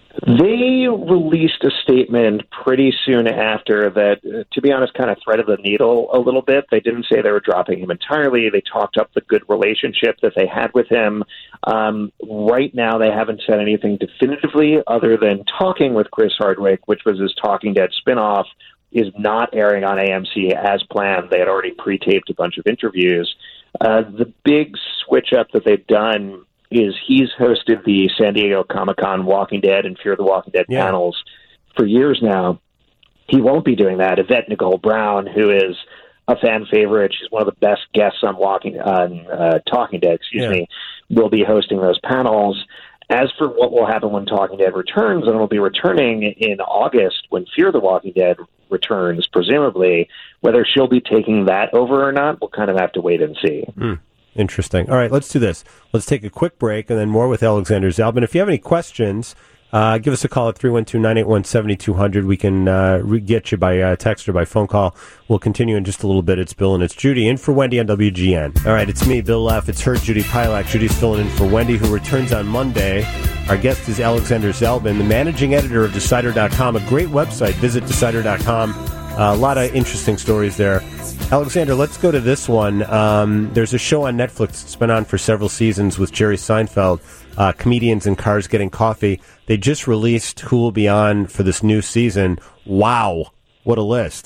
They released a statement pretty soon after that, uh, to be honest, kind of threaded the needle a little bit. They didn't say they were dropping him entirely. They talked up the good relationship that they had with him. Um, right now, they haven't said anything definitively other than Talking with Chris Hardwick, which was his Talking Dead spinoff, is not airing on A M C as planned. They had already pre-taped a bunch of interviews. Uh, the big switch up that they've done is he's hosted the San Diego Comic-Con Walking Dead and Fear the Walking Dead Yeah. panels for years now. He won't be doing that. Yvette Nicole Brown, who is a fan favorite, she's one of the best guests on Walking on uh, Talking Dead, excuse Yeah. me, will be hosting those panels. As for what will happen when Talking Dead returns, and it will be returning in August when Fear the Walking Dead returns, presumably, whether she'll be taking that over or not, we'll kind of have to wait and see. Mm. Interesting. All right, let's do this. Let's take a quick break and then more with Alexander Zalbin. If you have any questions, uh, give us a call at three one two, nine eight one, seven two zero zero. We can uh, re- get you by uh, text or by phone call. We'll continue in just a little bit. It's Bill and it's Judy in for Wendy on W G N. All right, it's me, Bill Leff. It's her, Judy Pilak. Judy's filling in for Wendy, who returns on Monday. Our guest is Alexander Zalbin, the managing editor of Decider dot com, a great website. Visit Decider dot com Uh, a lot of interesting stories there. Alexander, let's go to this one. Um, there's a show on Netflix that's been on for several seasons with Jerry Seinfeld, uh, Comedians in Cars Getting Coffee. They just released who will be on for this new season. Wow, what a list.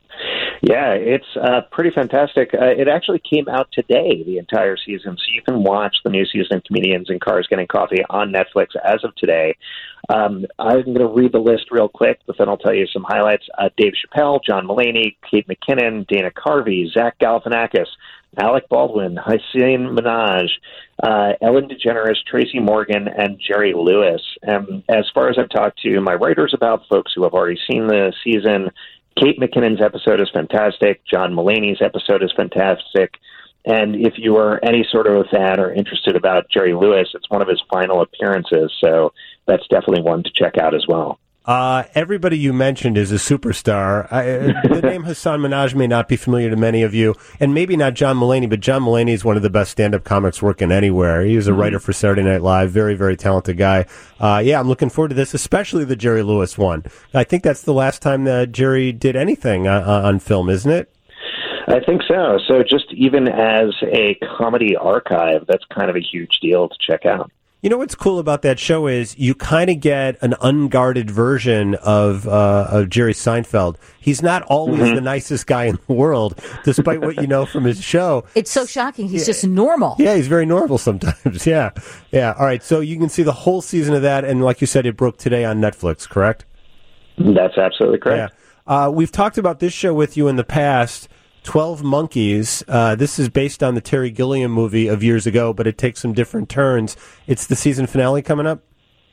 Yeah, it's uh, pretty fantastic. Uh, it actually came out today, the entire season, so you can watch the new season of Comedians in Cars Getting Coffee on Netflix as of today. Um, I'm going to read the list real quick, but then I'll tell you some highlights. Uh, Dave Chappelle, John Mulaney, Kate McKinnon, Dana Carvey, Zach Galifianakis, Alec Baldwin, Hasan Minhaj, uh, Ellen DeGeneres, Tracy Morgan, and Jerry Lewis. And as far as I've talked to my writers about, folks who have already seen the season, Kate McKinnon's episode is fantastic. John Mulaney's episode is fantastic. And if you are any sort of a fan or interested about Jerry Lewis, it's one of his final appearances. So that's definitely one to check out as well. Uh, everybody you mentioned is a superstar. I, the name Hasan Minhaj may not be familiar to many of you, and maybe not John Mulaney, but John Mulaney is one of the best stand-up comics working anywhere. He was a mm-hmm. writer for Saturday Night Live, very, very talented guy. Uh, yeah, I'm looking forward to this, especially the Jerry Lewis one. I think that's the last time that Jerry did anything uh, on film, isn't it? I think so. So just even as a comedy archive, that's kind of a huge deal to check out. You know what's cool about that show is you kind of get an unguarded version of uh, of Jerry Seinfeld. He's not always mm-hmm. the nicest guy in the world, despite what you know from his show. It's so shocking. He's yeah. just normal. Yeah, he's very normal sometimes. Yeah, yeah. All right, so you can see the whole season of that, and like you said, it broke today on Netflix, correct? That's absolutely correct. Yeah. Uh, we've talked about this show with you in the past. twelve Monkeys. Uh, this is based on the Terry Gilliam movie of years ago, but it takes some different turns. It's the season finale coming up?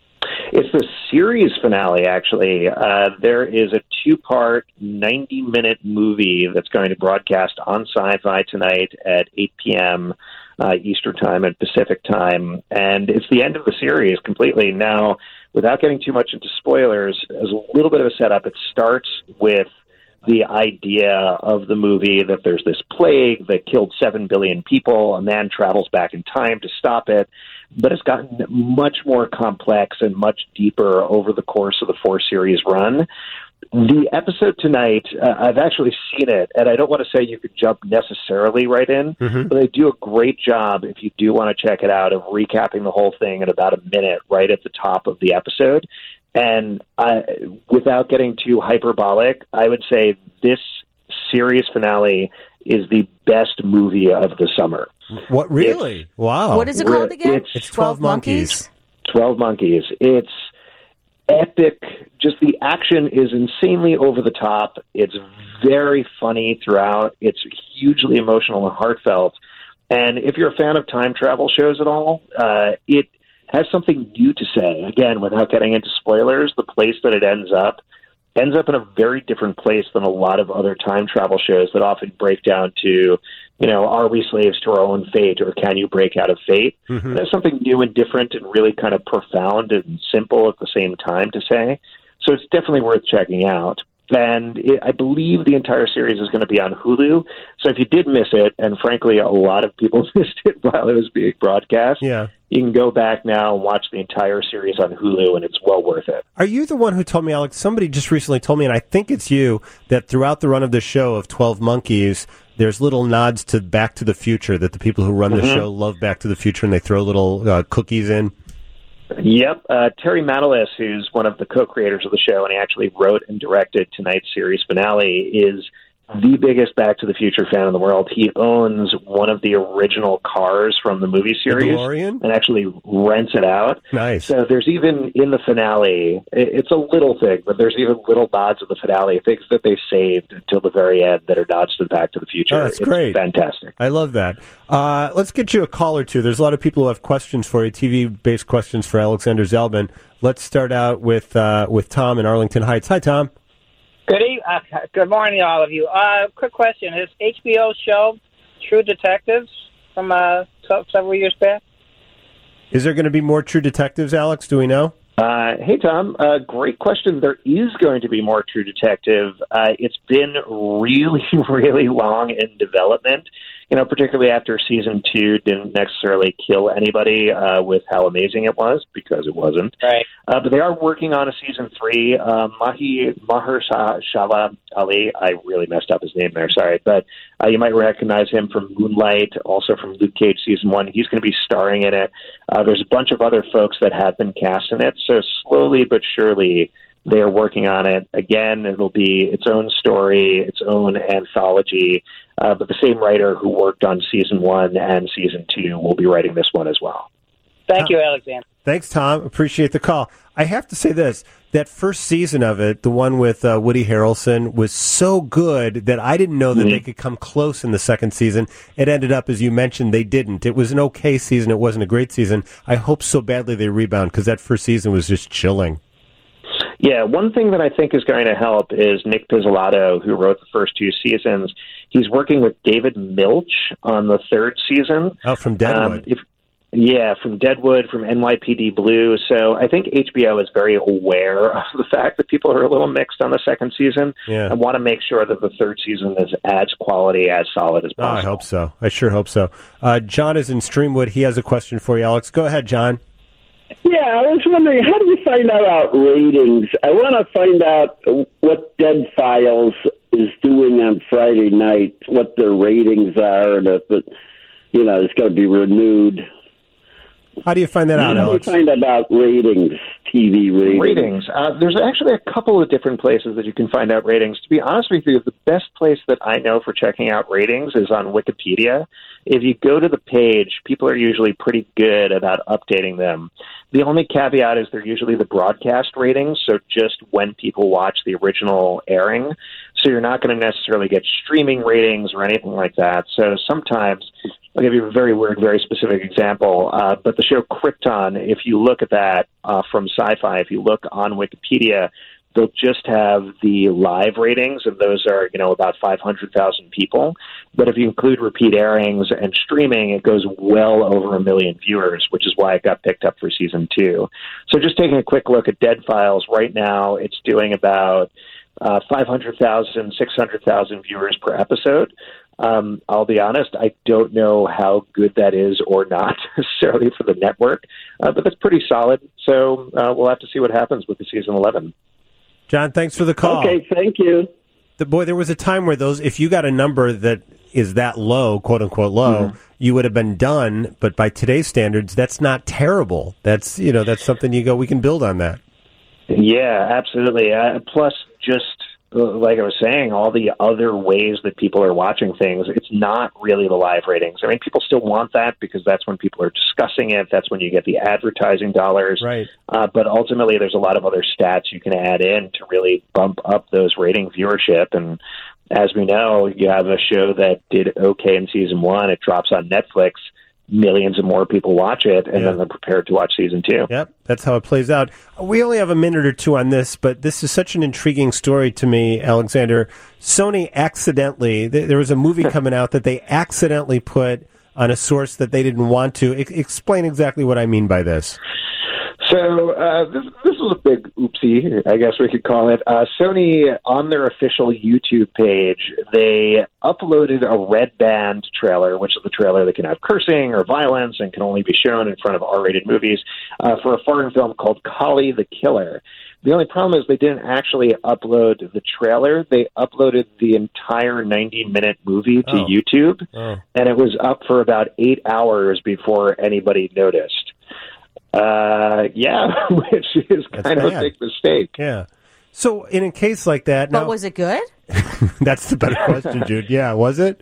It's the series finale, actually. Uh, there is a two-part, ninety-minute movie that's going to broadcast on Sci-Fi tonight at eight p.m. Uh, Eastern Time and Pacific Time, and it's the end of the series completely. Now, without getting too much into spoilers, as a little bit of a setup, it starts with the idea of the movie that there's this plague that killed seven billion people. A man travels back in time to stop it, but it's gotten much more complex and much deeper over the course of the four-series run. The episode tonight, uh, I've actually seen it, and I don't want to say you could jump necessarily right in, mm-hmm. but they do a great job, if you do want to check it out, of recapping the whole thing in about a minute right at the top of the episode. And uh, without getting too hyperbolic, I would say this series finale is the best movie of the summer. What, really? It's, wow. What is it called again? It's, it's twelve Monkeys. twelve Monkeys. It's epic. Just the action is insanely over the top. It's very funny throughout. It's hugely emotional and heartfelt. And if you're a fan of time travel shows at all, uh, it has something new to say. Again, without getting into spoilers, the place that it ends up ends up in a very different place than a lot of other time travel shows that often break down to, you know, are we slaves to our own fate, or can you break out of fate? Mm-hmm. There's something new and different and really kind of profound and simple at the same time to say. So it's definitely worth checking out. And it, I believe the entire series is going to be on Hulu. So if you did miss it, and frankly, a lot of people missed it while it was being broadcast, yeah. you can go back now and watch the entire series on Hulu, and it's well worth it. Are you the one who told me, Alex, somebody just recently told me, and I think it's you, that throughout the run of the show of twelve Monkeys, there's little nods to Back to the Future, that the people who run the mm-hmm. show love Back to the Future, and they throw little uh, cookies in? Yep. Uh, Terry Matalas, who's one of the co-creators of the show, and he actually wrote and directed tonight's series finale, is the biggest Back to the Future fan in the world. He owns one of the original cars from the movie series DeLorean? and actually rents it out. Nice. So there's even in the finale, it's a little thing, but there's even little nods of the finale, things that they saved until the very end that are nods to Back to the Future. Oh, that's it's great. Fantastic. I love that. Uh, let's get you a call or two. There's a lot of people who have questions for you, T V-based questions for Alexander Zelbin. Let's start out with uh, with Tom in Arlington Heights. Hi, Tom. Good eve- uh, good morning, all of you. Uh, quick question: Is H B O show True Detectives from uh, so- several years back? Is there going to be more True Detectives, Alex? Do we know? Uh, hey, Tom. Uh, great question. There is going to be more True Detective. Uh, it's been really, really long in development. you know, particularly after season two didn't necessarily kill anybody uh, with how amazing it was, because it wasn't. Right. Uh, but they are working on a season three. Uh, Mahi Mahershala Ali, I really messed up his name there, sorry, but uh, you might recognize him from Moonlight, also from Luke Cage season one. He's going to be starring in it. Uh, there's a bunch of other folks that have been cast in it, so slowly but surely they are working on it. Again, it'll be its own story, its own anthology, uh, but the same writer who worked on season one and season two will be writing this one as well. Thank you, Alexander. Thanks, Tom. Appreciate the call. I have to say this. That first season of it, the one with uh, Woody Harrelson, was so good that I didn't know that mm-hmm. they could come close in the second season. It ended up, as you mentioned, they didn't. It was an okay season. It wasn't a great season. I hope so badly they rebound, because that first season was just chilling. Yeah, one thing that I think is going to help is Nick Pizzolatto, who wrote the first two seasons. He's working with David Milch on the third season. Oh, from Deadwood. Um, if, yeah, from Deadwood, from N Y P D Blue. So I think H B O is very aware of the fact that people are a little mixed on the second season. Yeah. And want to make sure that the third season is as quality, as solid as possible. Oh, I hope so. I sure hope so. Uh, John is in Streamwood. He has a question for you, Alex. Go ahead, John. Yeah, I was wondering, how do you find out about ratings? I want to find out what Dead Files is doing on Friday night, what their ratings are, and if it, you know, it's going to be renewed. How do you find that out, How Alex? do you find out ratings, T V ratings? Ratings. Uh, there's actually a couple of different places that you can find out ratings. To be honest with you, the best place that I know for checking out ratings is on Wikipedia. If you go to the page, people are usually pretty good about updating them. The only caveat is they're usually the broadcast ratings, so just when people watch the original airing. So you're not going to necessarily get streaming ratings or anything like that. So sometimes, I'll give you a very weird, very specific example, uh, but the show Krypton, if you look at that uh, from Sci-Fi, if you look on Wikipedia, they'll just have the live ratings, and those are, you know, about five hundred thousand people. But if you include repeat airings and streaming, it goes well over a million viewers, which is why it got picked up for season two. So just taking a quick look at Dead Files, right now it's doing about uh, five hundred thousand, six hundred thousand viewers per episode. Um, I'll be honest, I don't know how good that is or not necessarily for the network, uh, but that's pretty solid. So uh, we'll have to see what happens with the season eleven. John, thanks for the call. Okay, thank you. The, boy, there was a time where those, if you got a number that is that low, quote unquote low, mm-hmm. you would have been done. But by today's standards, that's not terrible. That's, you know, that's something you go, we can build on that. Yeah, absolutely. Uh, plus, just like I was saying, all the other ways that people are watching things, it's not really the live ratings. I mean, people still want that because that's when people are discussing it. That's when you get the advertising dollars. Right. Uh, but ultimately, there's a lot of other stats you can add in to really bump up those rating viewership. And as we know, you have a show that did okay in season one. It drops on Netflix. Millions of more people watch it, and yeah. then they're prepared to watch season two. Yep, that's how it plays out. We only have a minute or two on this, but this is such an intriguing story to me, Alexander. Sony accidentally, th- there was a movie coming out that they accidentally put on a source that they didn't want to. I- explain exactly what I mean by this. So uh, this, this was a big oopsie, I guess we could call it. Uh, Sony, on their official YouTube page, they uploaded a Red Band trailer, which is the trailer that can have cursing or violence and can only be shown in front of R-rated movies, uh, for a foreign film called Kali the Killer. The only problem is they didn't actually upload the trailer. They uploaded the entire ninety-minute movie to oh. YouTube, oh. and it was up for about eight hours before anybody noticed. Uh, yeah, which is That's kind of bad. a big mistake. Yeah. So in a case like that, But now, was it good? that's the better question, Jude. Yeah, was it?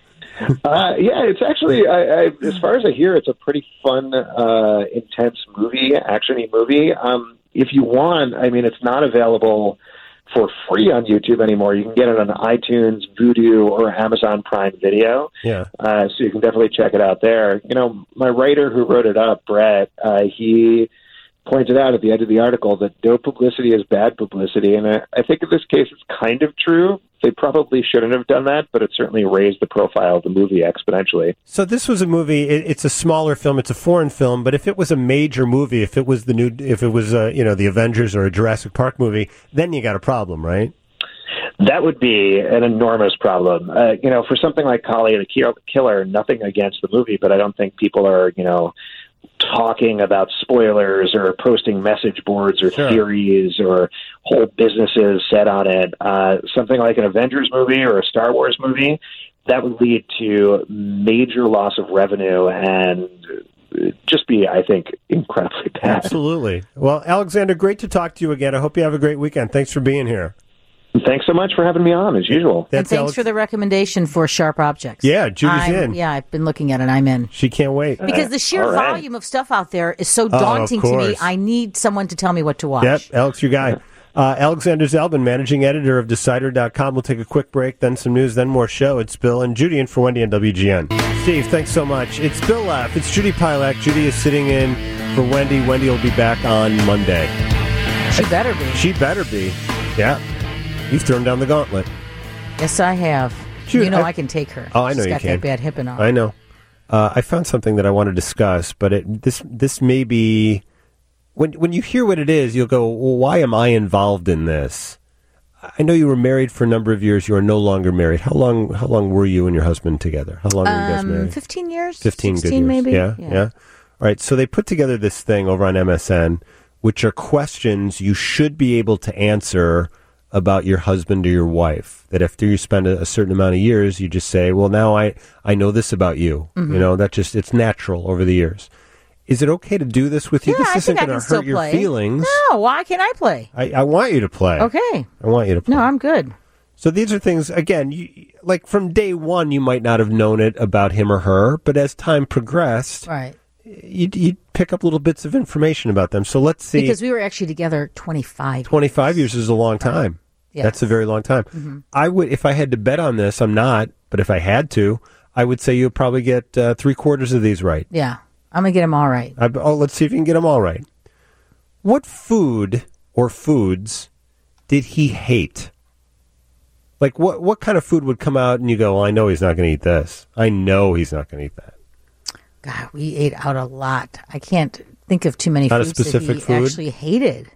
Uh, yeah, it's actually, I, I, as far as I hear, it's a pretty fun, uh, intense movie, action-y movie. Um, if you want, I mean, it's not available for free on YouTube anymore. You can get it on iTunes, Vudu, or Amazon Prime Video. Yeah. Uh, so you can definitely check it out there. You know, my writer who wrote it up, Brett, uh, he pointed out at the end of the article that no publicity is bad publicity. And I, I think in this case, it's kind of true. They probably shouldn't have done that, but it certainly raised the profile of the movie exponentially. So this was a movie. It, it's a smaller film. It's a foreign film. But if it was a major movie, if it was the new, if it was uh, you know the Avengers or a Jurassic Park movie, then you got a problem, right? That would be an enormous problem. Uh, you know, for something like Kali the Kill- Killer, nothing against the movie, but I don't think people are, you know, talking about spoilers or posting message boards or Sure. theories or whole businesses set on it. Uh, something like an Avengers movie or a Star Wars movie, that would lead to major loss of revenue and just be, I think, incredibly bad. Absolutely. Well, Alexander, great to talk to you again. I hope you have a great weekend. Thanks for being here. Thanks so much for having me on, as usual. And That's thanks Alex- for the recommendation for Sharp Objects. Yeah, Judy's I'm- in. Yeah, I've been looking at it. I'm in. She can't wait. Because the sheer all right. volume of stuff out there is so of daunting to me. course. I need someone to tell me what to watch. Yep, Alex, your guy. Uh, Alexander Zelbin, managing editor of Decider dot com. We'll take a quick break, then some news, then more show. It's Bill and Judy in for Wendy on W G N. Steve, thanks so much. It's Bill Laff. It's Judy Pilak. Judy is sitting in for Wendy. Wendy will be back on Monday. She better be. She better be. Yeah. You've thrown down the gauntlet. Yes, I have. Jude, you know I- I, can take her. Oh, I know She's you got can. that bad hip and all. I know. Uh, I found something that I want to discuss, but it, this this may be when when you hear what it is, you'll go, "Well, why am I involved in this?" I know you were married for a number of years. You are no longer married. How long? How long were you and your husband together? How long were you guys Um, married? fifteen years? Fifteen good sixteen years. maybe? Yeah, yeah, All right. So they put together this thing over on M S N, which are questions you should be able to answer about your husband or your wife. That after you spend a, a certain amount of years, you just say, well, now I, I know this about you. Mm-hmm. You know, that just, it's natural over the years. Is it okay to do this with you? Yeah, this I isn't think I going can to still hurt your play. feelings. No, why can't I play? I, I want you to play. Okay. I want you to play. No, I'm good. So these are things, again, you, like from day one, you might not have known it about him or her, but as time progressed, Right. you'd, you'd pick up little bits of information about them. So let's see. Because we were actually together twenty-five twenty-five years is a long time. Yes. That's a very long time. Mm-hmm. I would, if I had to bet on this, I'm not, but if I had to, I would say you'll probably get uh, three quarters of these right. Yeah. I'm going to get them all right. I, oh, let's see if you can get them all right. What food or foods did he hate? Like, what what kind of food would come out and you go, well, I know he's not going to eat this. I know he's not going to eat that. God, we ate out a lot. I can't think of too many Not a foods specific that he food? actually hated.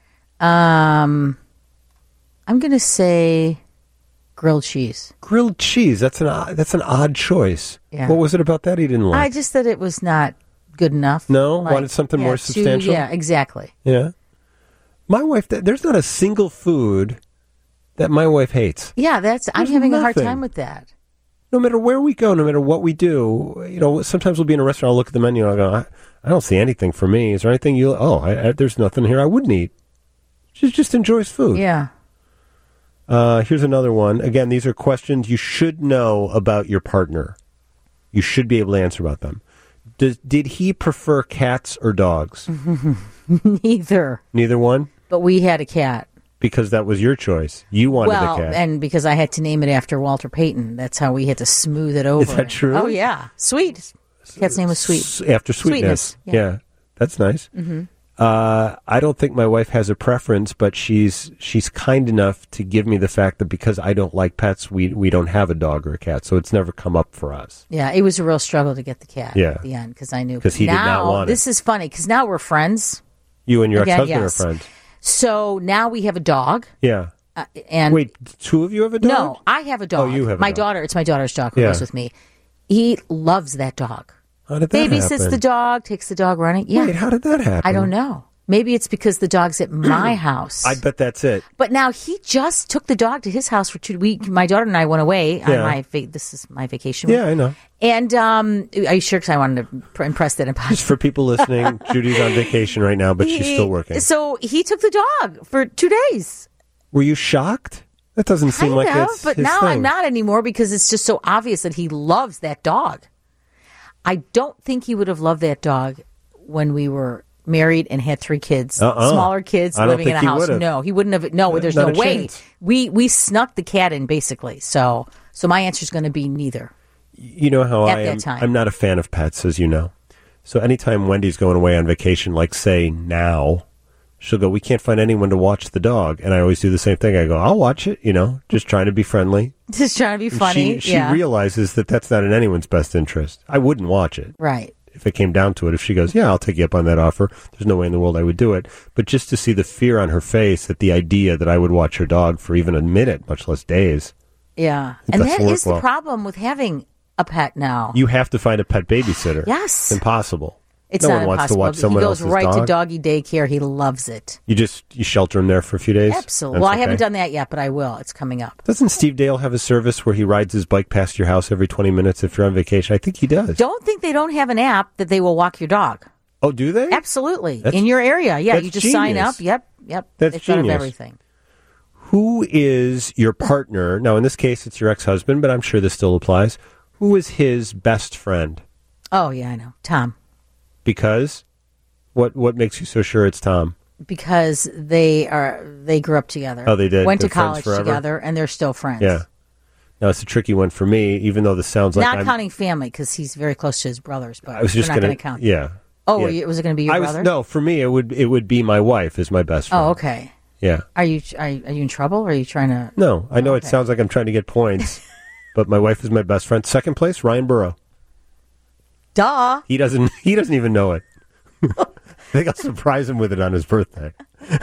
Um, I'm going to say grilled cheese. Grilled cheese. That's an odd, that's an odd choice. Yeah. What was it about that he didn't like? I just said it was not good enough. No? Like, Wanted something yeah, more too- substantial? Yeah, exactly. Yeah. My wife, th- there's not a single food that my wife hates. Yeah, that's. I'm There's having a hard nothing. time with that. No matter where we go, no matter what we do, you know, sometimes we'll be in a restaurant, I'll look at the menu and I'll go, I, I don't see anything for me. Is there anything you, oh, I, I, there's nothing here I wouldn't eat. She just enjoys food. Yeah. Uh, here's another one. Again, these are questions you should know about your partner. You should be able to answer about them. Does, did he prefer cats or dogs? Neither. Neither one? But we had a cat. Because that was your choice. You wanted well, a cat. and because I had to name it after Walter Payton. That's how we had to smooth it over. that true? Oh, yeah. Sweet. Cat's name was Sweet. S- After sweetness. Sweetness, Yeah. yeah. That's nice. Mm-hmm. Uh, I don't think my wife has a preference, but she's she's kind enough to give me the fact that because I don't like pets, we we don't have a dog or a cat, so it's never come up for us. Yeah, it was a real struggle to get the cat Yeah. at the end because I knew. 'Cause he did not now, want it. This is funny because now we're friends. You and your Again, ex-husband yes. are friends. So now we have a dog. Yeah. Uh, and Wait, two of you have a dog? No, I have a dog. Oh, you have a my dog. daughter. It's my daughter's dog who Yeah. goes with me. He loves that dog. How did that Babysits happen? the dog, takes the dog running. Yeah. Wait, how did that happen? I don't know. Maybe it's because the dog's at my house. I bet that's it. But now he just took the dog to his house for two weeks. My daughter and I went away on Yeah. my va- this is my vacation. Yeah, I know. And um, are you sure? Because I wanted to pr- impress that imposter. Just for people listening, Judy's on vacation right now, but she's still working. So he took the dog for two days. Were you shocked? That doesn't seem I like know, it's but his now thing. I'm not anymore because it's just so obvious that he loves that dog. I don't think he would have loved that dog when we were married and had three kids, Uh-uh. smaller kids I don't living in think a he house. would have. No, he wouldn't have. No, Uh, there's not no a way. chance. We we snuck the cat in basically. So so my answer is going to be neither. You know how At I that am. time. I'm not a fan of pets, as you know. So anytime Wendy's going away on vacation, like say now, she'll go, we can't find anyone to watch the dog. And I always do the same thing. I go, I'll watch it, you know, just trying to be friendly. Just trying to be And funny. She, she yeah. realizes that that's not in anyone's best interest. I wouldn't watch it. right. if it came down to it. If she goes, yeah, I'll take you up on that offer, there's no way in the world I would do it. But just to see the fear on her face at the idea that I would watch her dog for even a minute, much less days. Yeah. It And doesn't that work is the well. problem with having a pet now. You have to find a pet babysitter. Yes. Impossible. It's no not one wants impossible. to watch someone he goes else's right dog. to doggy daycare. He loves it. You just you shelter him there for a few days? Absolutely. That's Well, I okay. haven't done that yet, but I will. It's coming up. Doesn't Steve Dale have a service where he rides his bike past your house every twenty minutes if you're on vacation? I think he does. Don't think they don't have an app that they will walk your dog. Oh, do they? Absolutely. That's- In your area. Yeah, that's you just sign genius. up. Yep, yep. That's they thought of genius. everything. Who is your partner? Now, in this case, it's your ex-husband, but I'm sure this still applies. Who is his best friend? Oh, yeah, I know. Tom. Because what what makes you so sure it's Tom? Because they are they grew up together. Oh, they did? Went They're to friends college forever? together, and they're still friends. Yeah. Now, it's a tricky one for me, even though this sounds like Not I'm... counting family, because he's very close to his brothers. But I was just we're not going to count. Yeah. Oh, yeah. were you- was it going to be your I was, brother? No, for me, it would it would be my wife is my best friend. Oh, okay. Yeah. Are you are, you- are you in trouble? Or are you trying to? No, I know it Okay. sounds like I'm trying to get points, but my wife is my best friend. Second place, Ryan Burrow. Duh. He doesn't. He doesn't even know it. I think I'll surprise him with it on his birthday.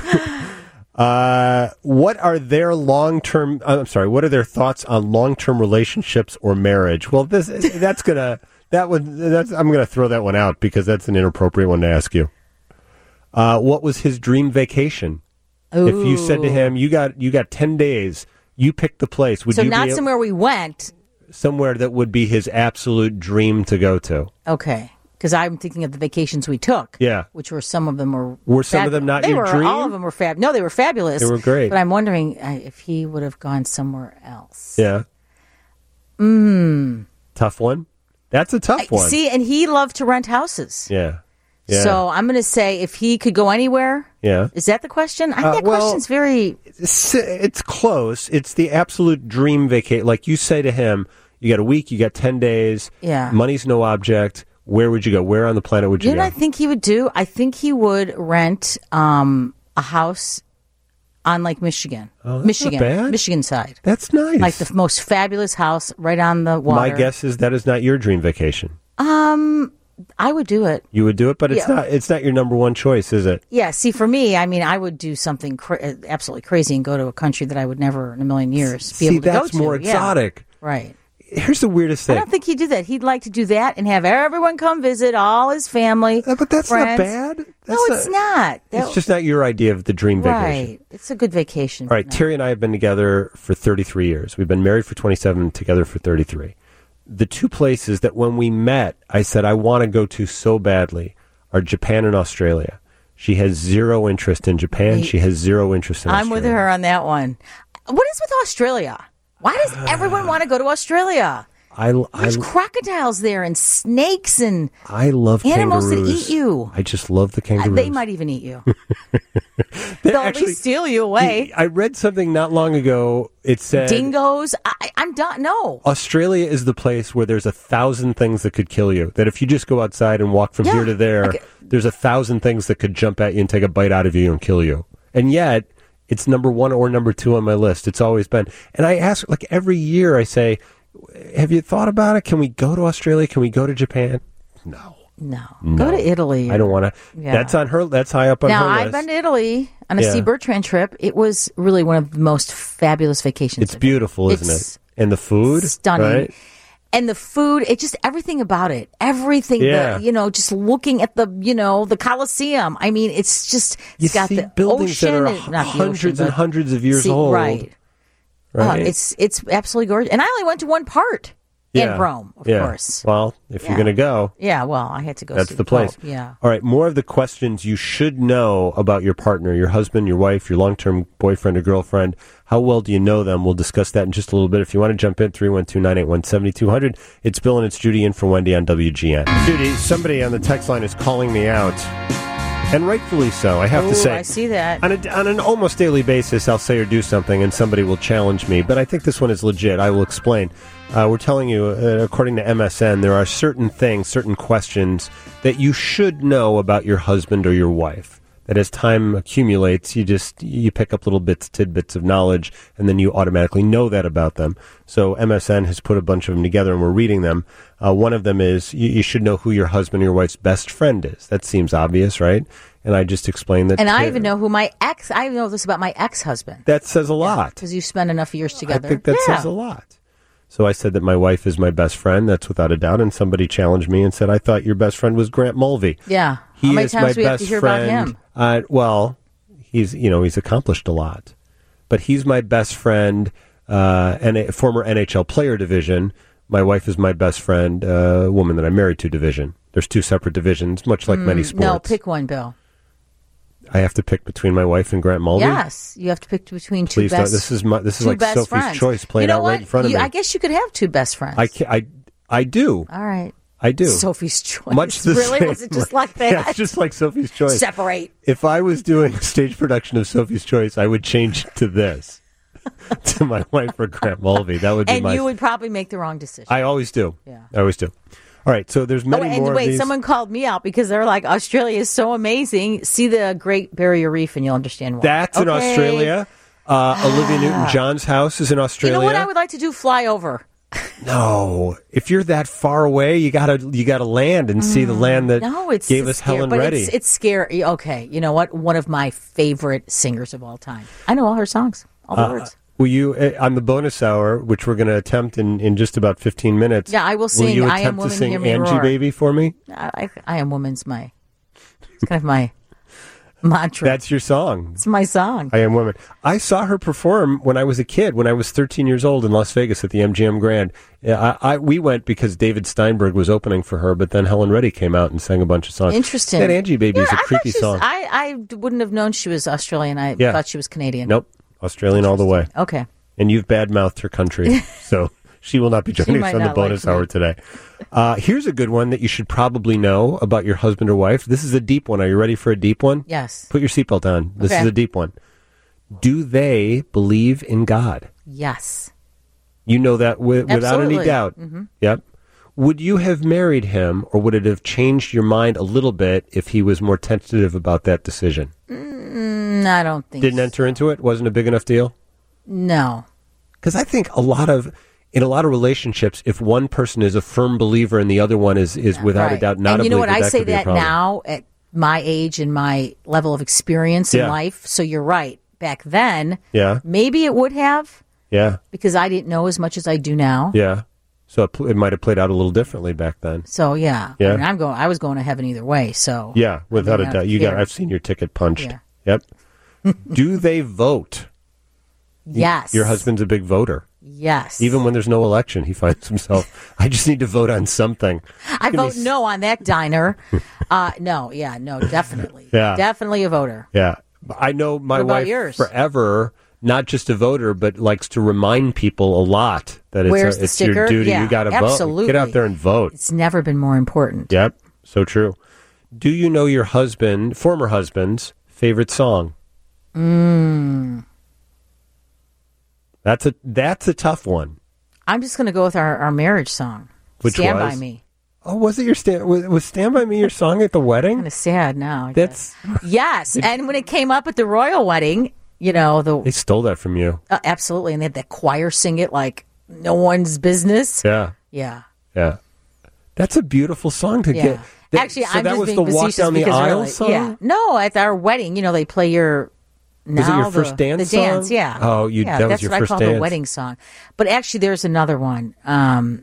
uh, what are their long-term? I'm sorry. What are their thoughts on long-term relationships or marriage? Well, this that's gonna that would that's I'm gonna throw that one out because that's an inappropriate one to ask you. Uh, what was his dream vacation? If you said to him, "You got you got ten days. You pick the place." Would So you not be somewhere we went. somewhere that would be his absolute dream to go to? Okay. Because I'm thinking of the vacations we took. Yeah. Which were some of them were. Were some of them not they your were, dream? All of them were fab. No, they were fabulous. They were great. But I'm wondering uh, if he would have gone somewhere else. Yeah. Mm. Tough one. That's a tough one. See, and he loved to rent houses. Yeah. Yeah. So I'm going to say if he could go anywhere. Yeah. Is that the question? I think Uh, that well, question's very. It's, it's close. It's the absolute dream vacation. Like you say to him, you got a week, you got ten days. Yeah. Money's no object. Where would you go? Where on the planet would you You know go? what I think he would do? I think he would rent um, a house on Lake Michigan. Oh, that's Michigan. not bad. Michigan side. That's nice. Like the f- most fabulous house right on the water. My guess is that is not your dream vacation. Um, I would do it. You would do it, but it's Yeah. not. It's not your number one choice, is it? Yeah, see, for me, I mean, I would do something cra- absolutely crazy and go to a country that I would never in a million years be See, able to that's go to. more Yeah. exotic. Right. Here's the weirdest I thing. don't think he'd do that. He'd like to do that and have everyone come visit, all his family. but that's not friends. bad. no, That's it's not. It's That- just not your idea of the dream vacation. right. It's a good vacation. All right, Terry and I have been together for thirty-three years. We've been married for twenty-seven, together for thirty-three. The two places that when we met, I said I want to go to so badly are Japan and Australia. She has zero interest in Japan. She has zero interest in I'm with Australia. her on that one. What is with Australia? Why does everyone want to go to Australia? I, I, There's crocodiles there and snakes and I love animals that kangaroos. eat you. I just love the Uh, kangaroos. They might even eat you. They're They'll at actually- least steal you away. I read something not long ago. It said Dingoes. I, I'm done. No. Australia is the place where there's a thousand things that could kill you. That if you just go outside and walk from Yeah, here to there, like- there's a thousand things that could jump at you and take a bite out of you and kill you. And yet, it's number one or number two on my list. It's always been. And I ask, like every year, I say, "Have you thought about it? Can we go to Australia? Can we go to Japan?" No. No. No. Go to Italy. I don't want to. Yeah. That's on her. That's high up on Now, her I've list. been to Italy on a Yeah. Steve Bertrand trip. It was really one of the most fabulous vacations. It's I've beautiful, had. isn't It's it? And the food, stunning. right? And the food, it just everything about it, everything. Yeah. The, you know, just looking at the, you know, the Colosseum. I mean, it's just You it's got see the buildings ocean, that are and- not the hundreds ocean, and but- hundreds of years see, old. right? Right? Uh, it's it's absolutely gorgeous. And I only went to one part Yeah. in Rome, of Yeah. course. Well, if Yeah. you're going to go, Yeah, well, I had to go. that's see the place. Pope. Yeah. All right. More of the questions you should know about your partner, your husband, your wife, your long-term boyfriend or girlfriend. How well do you know them? We'll discuss that in just a little bit. If you want to jump in, three one two, nine eight one, seven two zero zero. It's Bill and it's Judy in for Wendy on W G N. Judy, somebody on the text line is calling me out. And rightfully so, I have Ooh, to say. I see that. On, a, on an almost daily basis, I'll say or do something, and somebody will challenge me. But I think this one is legit. I will explain. Uh, we're telling you, uh, according to M S N, there are certain things, certain questions that you should know about your husband or your wife. that as time accumulates, you just you pick up little bits, tidbits of knowledge, and then you automatically know that about them. So M S N has put a bunch of them together, and we're reading them. Uh, one of them is you, you should know who your husband or your wife's best friend is. That seems obvious, right? And I just explained that. And I to, even know who my ex. I know this about my ex-husband. That says a lot because you spend enough years together. I think that yeah. says a lot. So I said that my wife is my best friend. That's without a doubt. And somebody challenged me and said, "I thought your best friend was Grant Mulvey." Yeah. He How many is times my do we have best to hear friend. about him? Uh, well, he's you know he's accomplished a lot, but he's my best friend. Uh, and a former N H L player division. My wife is my best friend, a uh, woman that I'm married to division. There's two separate divisions, much like mm, many sports. No, pick one, Bill. I have to pick between my wife and Grant Mulvey? Yes, you have to pick between two Please best. Don't. This is my, this is like Sophie's friends. Choice playing you know out what? right in front of you, me. I guess you could have two best friends. I, can, I, I do. All right. I do. Sophie's Choice. Much the really? same. Was it just like that? Yeah, it's just like Sophie's Choice. Separate. If I was doing a stage production of Sophie's Choice, I would change it to this. To my wife or Grant Mulvey. That would be and my... you would probably make the wrong decision. I always do. Yeah. I always do. All right, so there's many oh, and more wait, of these. someone called me out because they're like, Australia is so amazing. See the Great Barrier Reef and you'll understand why. That's okay. in Australia. Uh, Olivia Newton-John's house is in Australia. You know what I would like to do? Fly over. No, if you're that far away, you gotta you gotta land and see the land that no, it's, gave it's us scary, Helen but Reddy. It's, it's scary. Okay, you know what? One of my favorite singers of all time. I know all her songs, all the uh, words. Will you, uh, on the bonus hour, which we're going to attempt in, in just about fifteen minutes? Yeah, I will sing. Will you I attempt Am Woman, to sing Hear Me Angie Roar. Baby for me? I, I, I Am Woman's my, it's kind of my mantra. That's your song. It's my song. I Am Woman. I saw her perform when I was a kid, when I was thirteen years old in Las Vegas at the M G M Grand. I, I, we went because David Steinberg was opening for her, but then Helen Reddy came out and sang a bunch of songs. Interesting. That Angie Baby yeah, is a I creepy thought she was- song. I, I wouldn't have known she was Australian. I Yeah. thought she was Canadian. Nope. Australian all the way. Okay. And you've badmouthed her country, so she will not be joining us might on the not bonus like me. hour today. Uh, here's a good one that you should probably know about your husband or wife. This is a deep one. Are you ready for a deep one? Yes. Put your seatbelt on. This Okay. is a deep one. Do they believe in God? Yes. You know that wi- without any Absolutely. doubt. Mm-hmm. Yep. Would you have married him, or would it have changed your mind a little bit if he was more tentative about that decision? Mm, I don't think Didn't so. enter into it? Wasn't a big enough deal? No. Because I think a lot of, in a lot of relationships, if one person is a firm believer and the other one is, is without Right. a doubt not and a you know believer, what? I that say could be a that problem. now at my age and my level of experience in Yeah. life. So you're right. Back then, Yeah, maybe it would have yeah, because I didn't know as much as I do now. yeah. So it, pl- it might have played out a little differently back then. So yeah, Yeah. I mean, I'm going. I was going to heaven either way. So Yeah, without I mean, a I doubt. don't You got. care. I've seen your ticket punched. Yeah. Yep. Do they vote? Yes. Your husband's a big voter. Yes. Even when there's no election, he finds himself, I just need to vote on something. I Give me vote s- no on that diner. uh, no. Yeah. No. Definitely. Yeah. Definitely a voter. Yeah. I know my What about wife yours? forever, not just a voter, but likes to remind people a lot that it's, Where's a, the it's your sticker? duty. Yeah, You got to vote. absolutely. Get out there and vote. It's never been more important. Yep. So true. Do you know your husband, former husband's, favorite song? Mm. That's a that's a tough one. I'm just going to go with our, our marriage song. Which Stand was? by Me. Oh, was it your stand? Was, was "Stand by Me" your song at the wedding? Kind of sad now. I That's guess. Yes, and when it came up at the royal wedding, you know the they stole that from you. uh, absolutely, and they had that choir sing it like no one's business. Yeah, Yeah, yeah. That's a beautiful song to yeah. get. That- Actually, so I'm that just was being the walk facetious down the because aisle really, song. Yeah, no, at our wedding, you know, they play your. Now Was it your the, first dance The dance, song? yeah. Oh, you- yeah, that was that's your what first I call dance. the wedding song. But actually, there's another one. Um,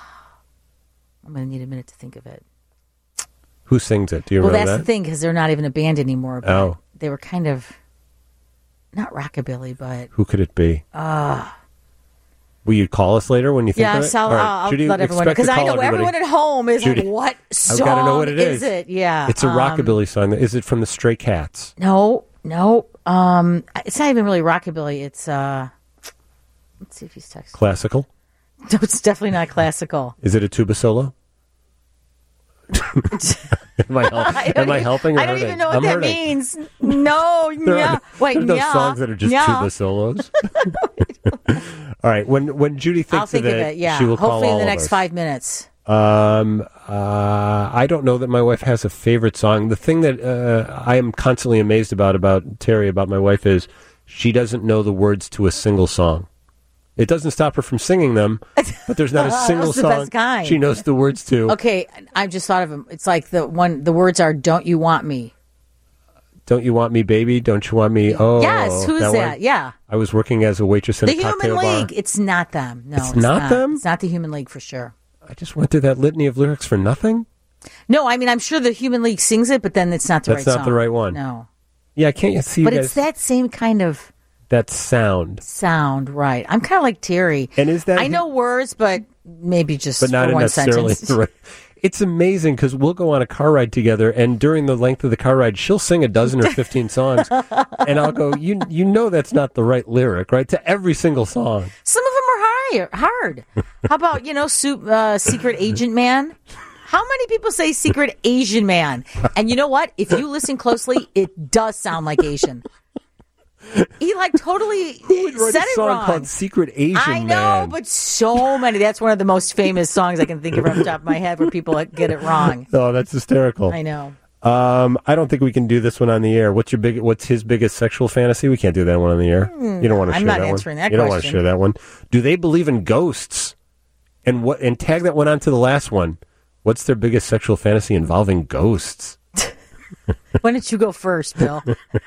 I'm going to need a minute to think of it. Who sings it? Do you Well, remember that's that? the thing because they're not even a band anymore. But Oh. they were kind of not rockabilly, but Who could it be? uh Will you call us later when you think of yes, it? I'll, All right, I'll Judy, let everyone know expect a because I call, know everybody. everyone at home is Judy, like, "What song I've got to know what it is. is it?" Yeah, It's a um, rockabilly song. Is it from the Stray Cats? No, no, um, it's not even really rockabilly. It's uh, let's see if he's texting. Classical? No, it's definitely not classical. Is it a tuba solo? am I, help, I am don't I even- helping or I don't hurting? even know what I'm that hurting. means. No, There yeah. are, Wait, there are no yeah, songs that are just yeah. tuba solos. All right. When when Judy thinks I'll think of of it, it. Yeah, she will call hopefully in all the of next us. five minutes. Um, Uh, I don't know that my wife has a favorite song. The thing that uh, I am constantly amazed about about Terry, about my wife, is she doesn't know the words to a single song. It doesn't stop her from singing them, but there's not a single That's the song best kind. she knows the words to. Okay, I just thought of him. It's like the one. The words are "Don't you want me?" Don't you want me, baby? Don't you want me? Oh, yes. Who's that? that one? Yeah. I was working as a waitress in The a Human cocktail League. bar. It's not them. No, It's it's, not them? It's not the Human League for sure. I just went through that litany of lyrics for nothing. No, I mean I'm sure the Human League sings it, but then it's not the That's right not song. the right one. No. Yeah, can't you see? But you it's guys, that same kind of that sound, sound, right? I'm kind of like Terry. and is that I know words, but maybe just but not for one necessarily sentence. the right. It's amazing because we'll go on a car ride together, and during the length of the car ride, she'll sing a dozen or fifteen songs, and I'll go, "You, you know, that's not the right lyric, right?" To every single song. Some of them are higher, hard. How about you know, soup, uh, Secret Agent Man? How many people say Secret Asian Man? And you know what? If you listen closely, it does sound like Asian. He like totally Who would write said a it song wrong. called "Secret Asian I know, Man"? but so many. That's one of the most famous songs I can think of off the top of my head where people get it wrong. Oh, that's hysterical. I know. Um, I don't think we can do this one on the air. What's your big? What's his biggest sexual fantasy? We can't do that one on the air. You don't want to I'm share not that answering one. that you don't want to question. share that one. Do they believe in ghosts? And what? And tag that one onto the last one. What's their biggest sexual fantasy involving ghosts? Why don't you go first, Bill?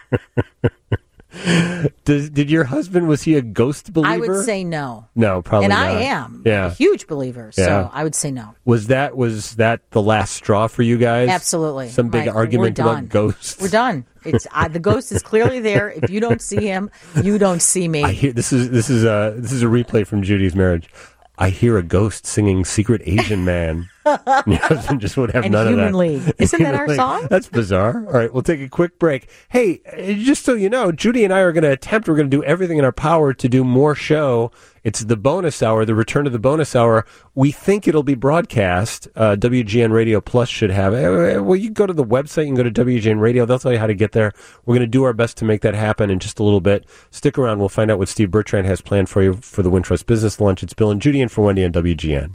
Does, did your husband, was he a ghost believer? I would say no. No, probably And not. I am Yeah. a huge believer, so Yeah. I would say no. Was that was that the last straw for you guys? Absolutely. Some big Right. argument We're about done. ghosts. We're done. It's uh, the ghost is clearly there. If you don't see him, you don't see me. I hear this is this is a this is a replay from Judy's marriage. I hear a ghost singing "Secret Asian Man." And your husband just would have And none Human of that. League. Isn't that Human our League. song? That's bizarre. All right, we'll take a quick break. Hey, uh, just so you know, Judy and I are going to attempt. We're going to do everything in our power to do more show. It's the bonus hour, the return of the bonus hour. We think it'll be broadcast. Uh, W G N Radio Plus should have it. Uh, Well, you can go to the website. You can go to W G N Radio. They'll tell you how to get there. We're going to do our best to make that happen in just a little bit. Stick around. We'll find out what Steve Bertrand has planned for you for the Wintrust Business Lunch. It's Bill and Judy in for Wendy on W G N.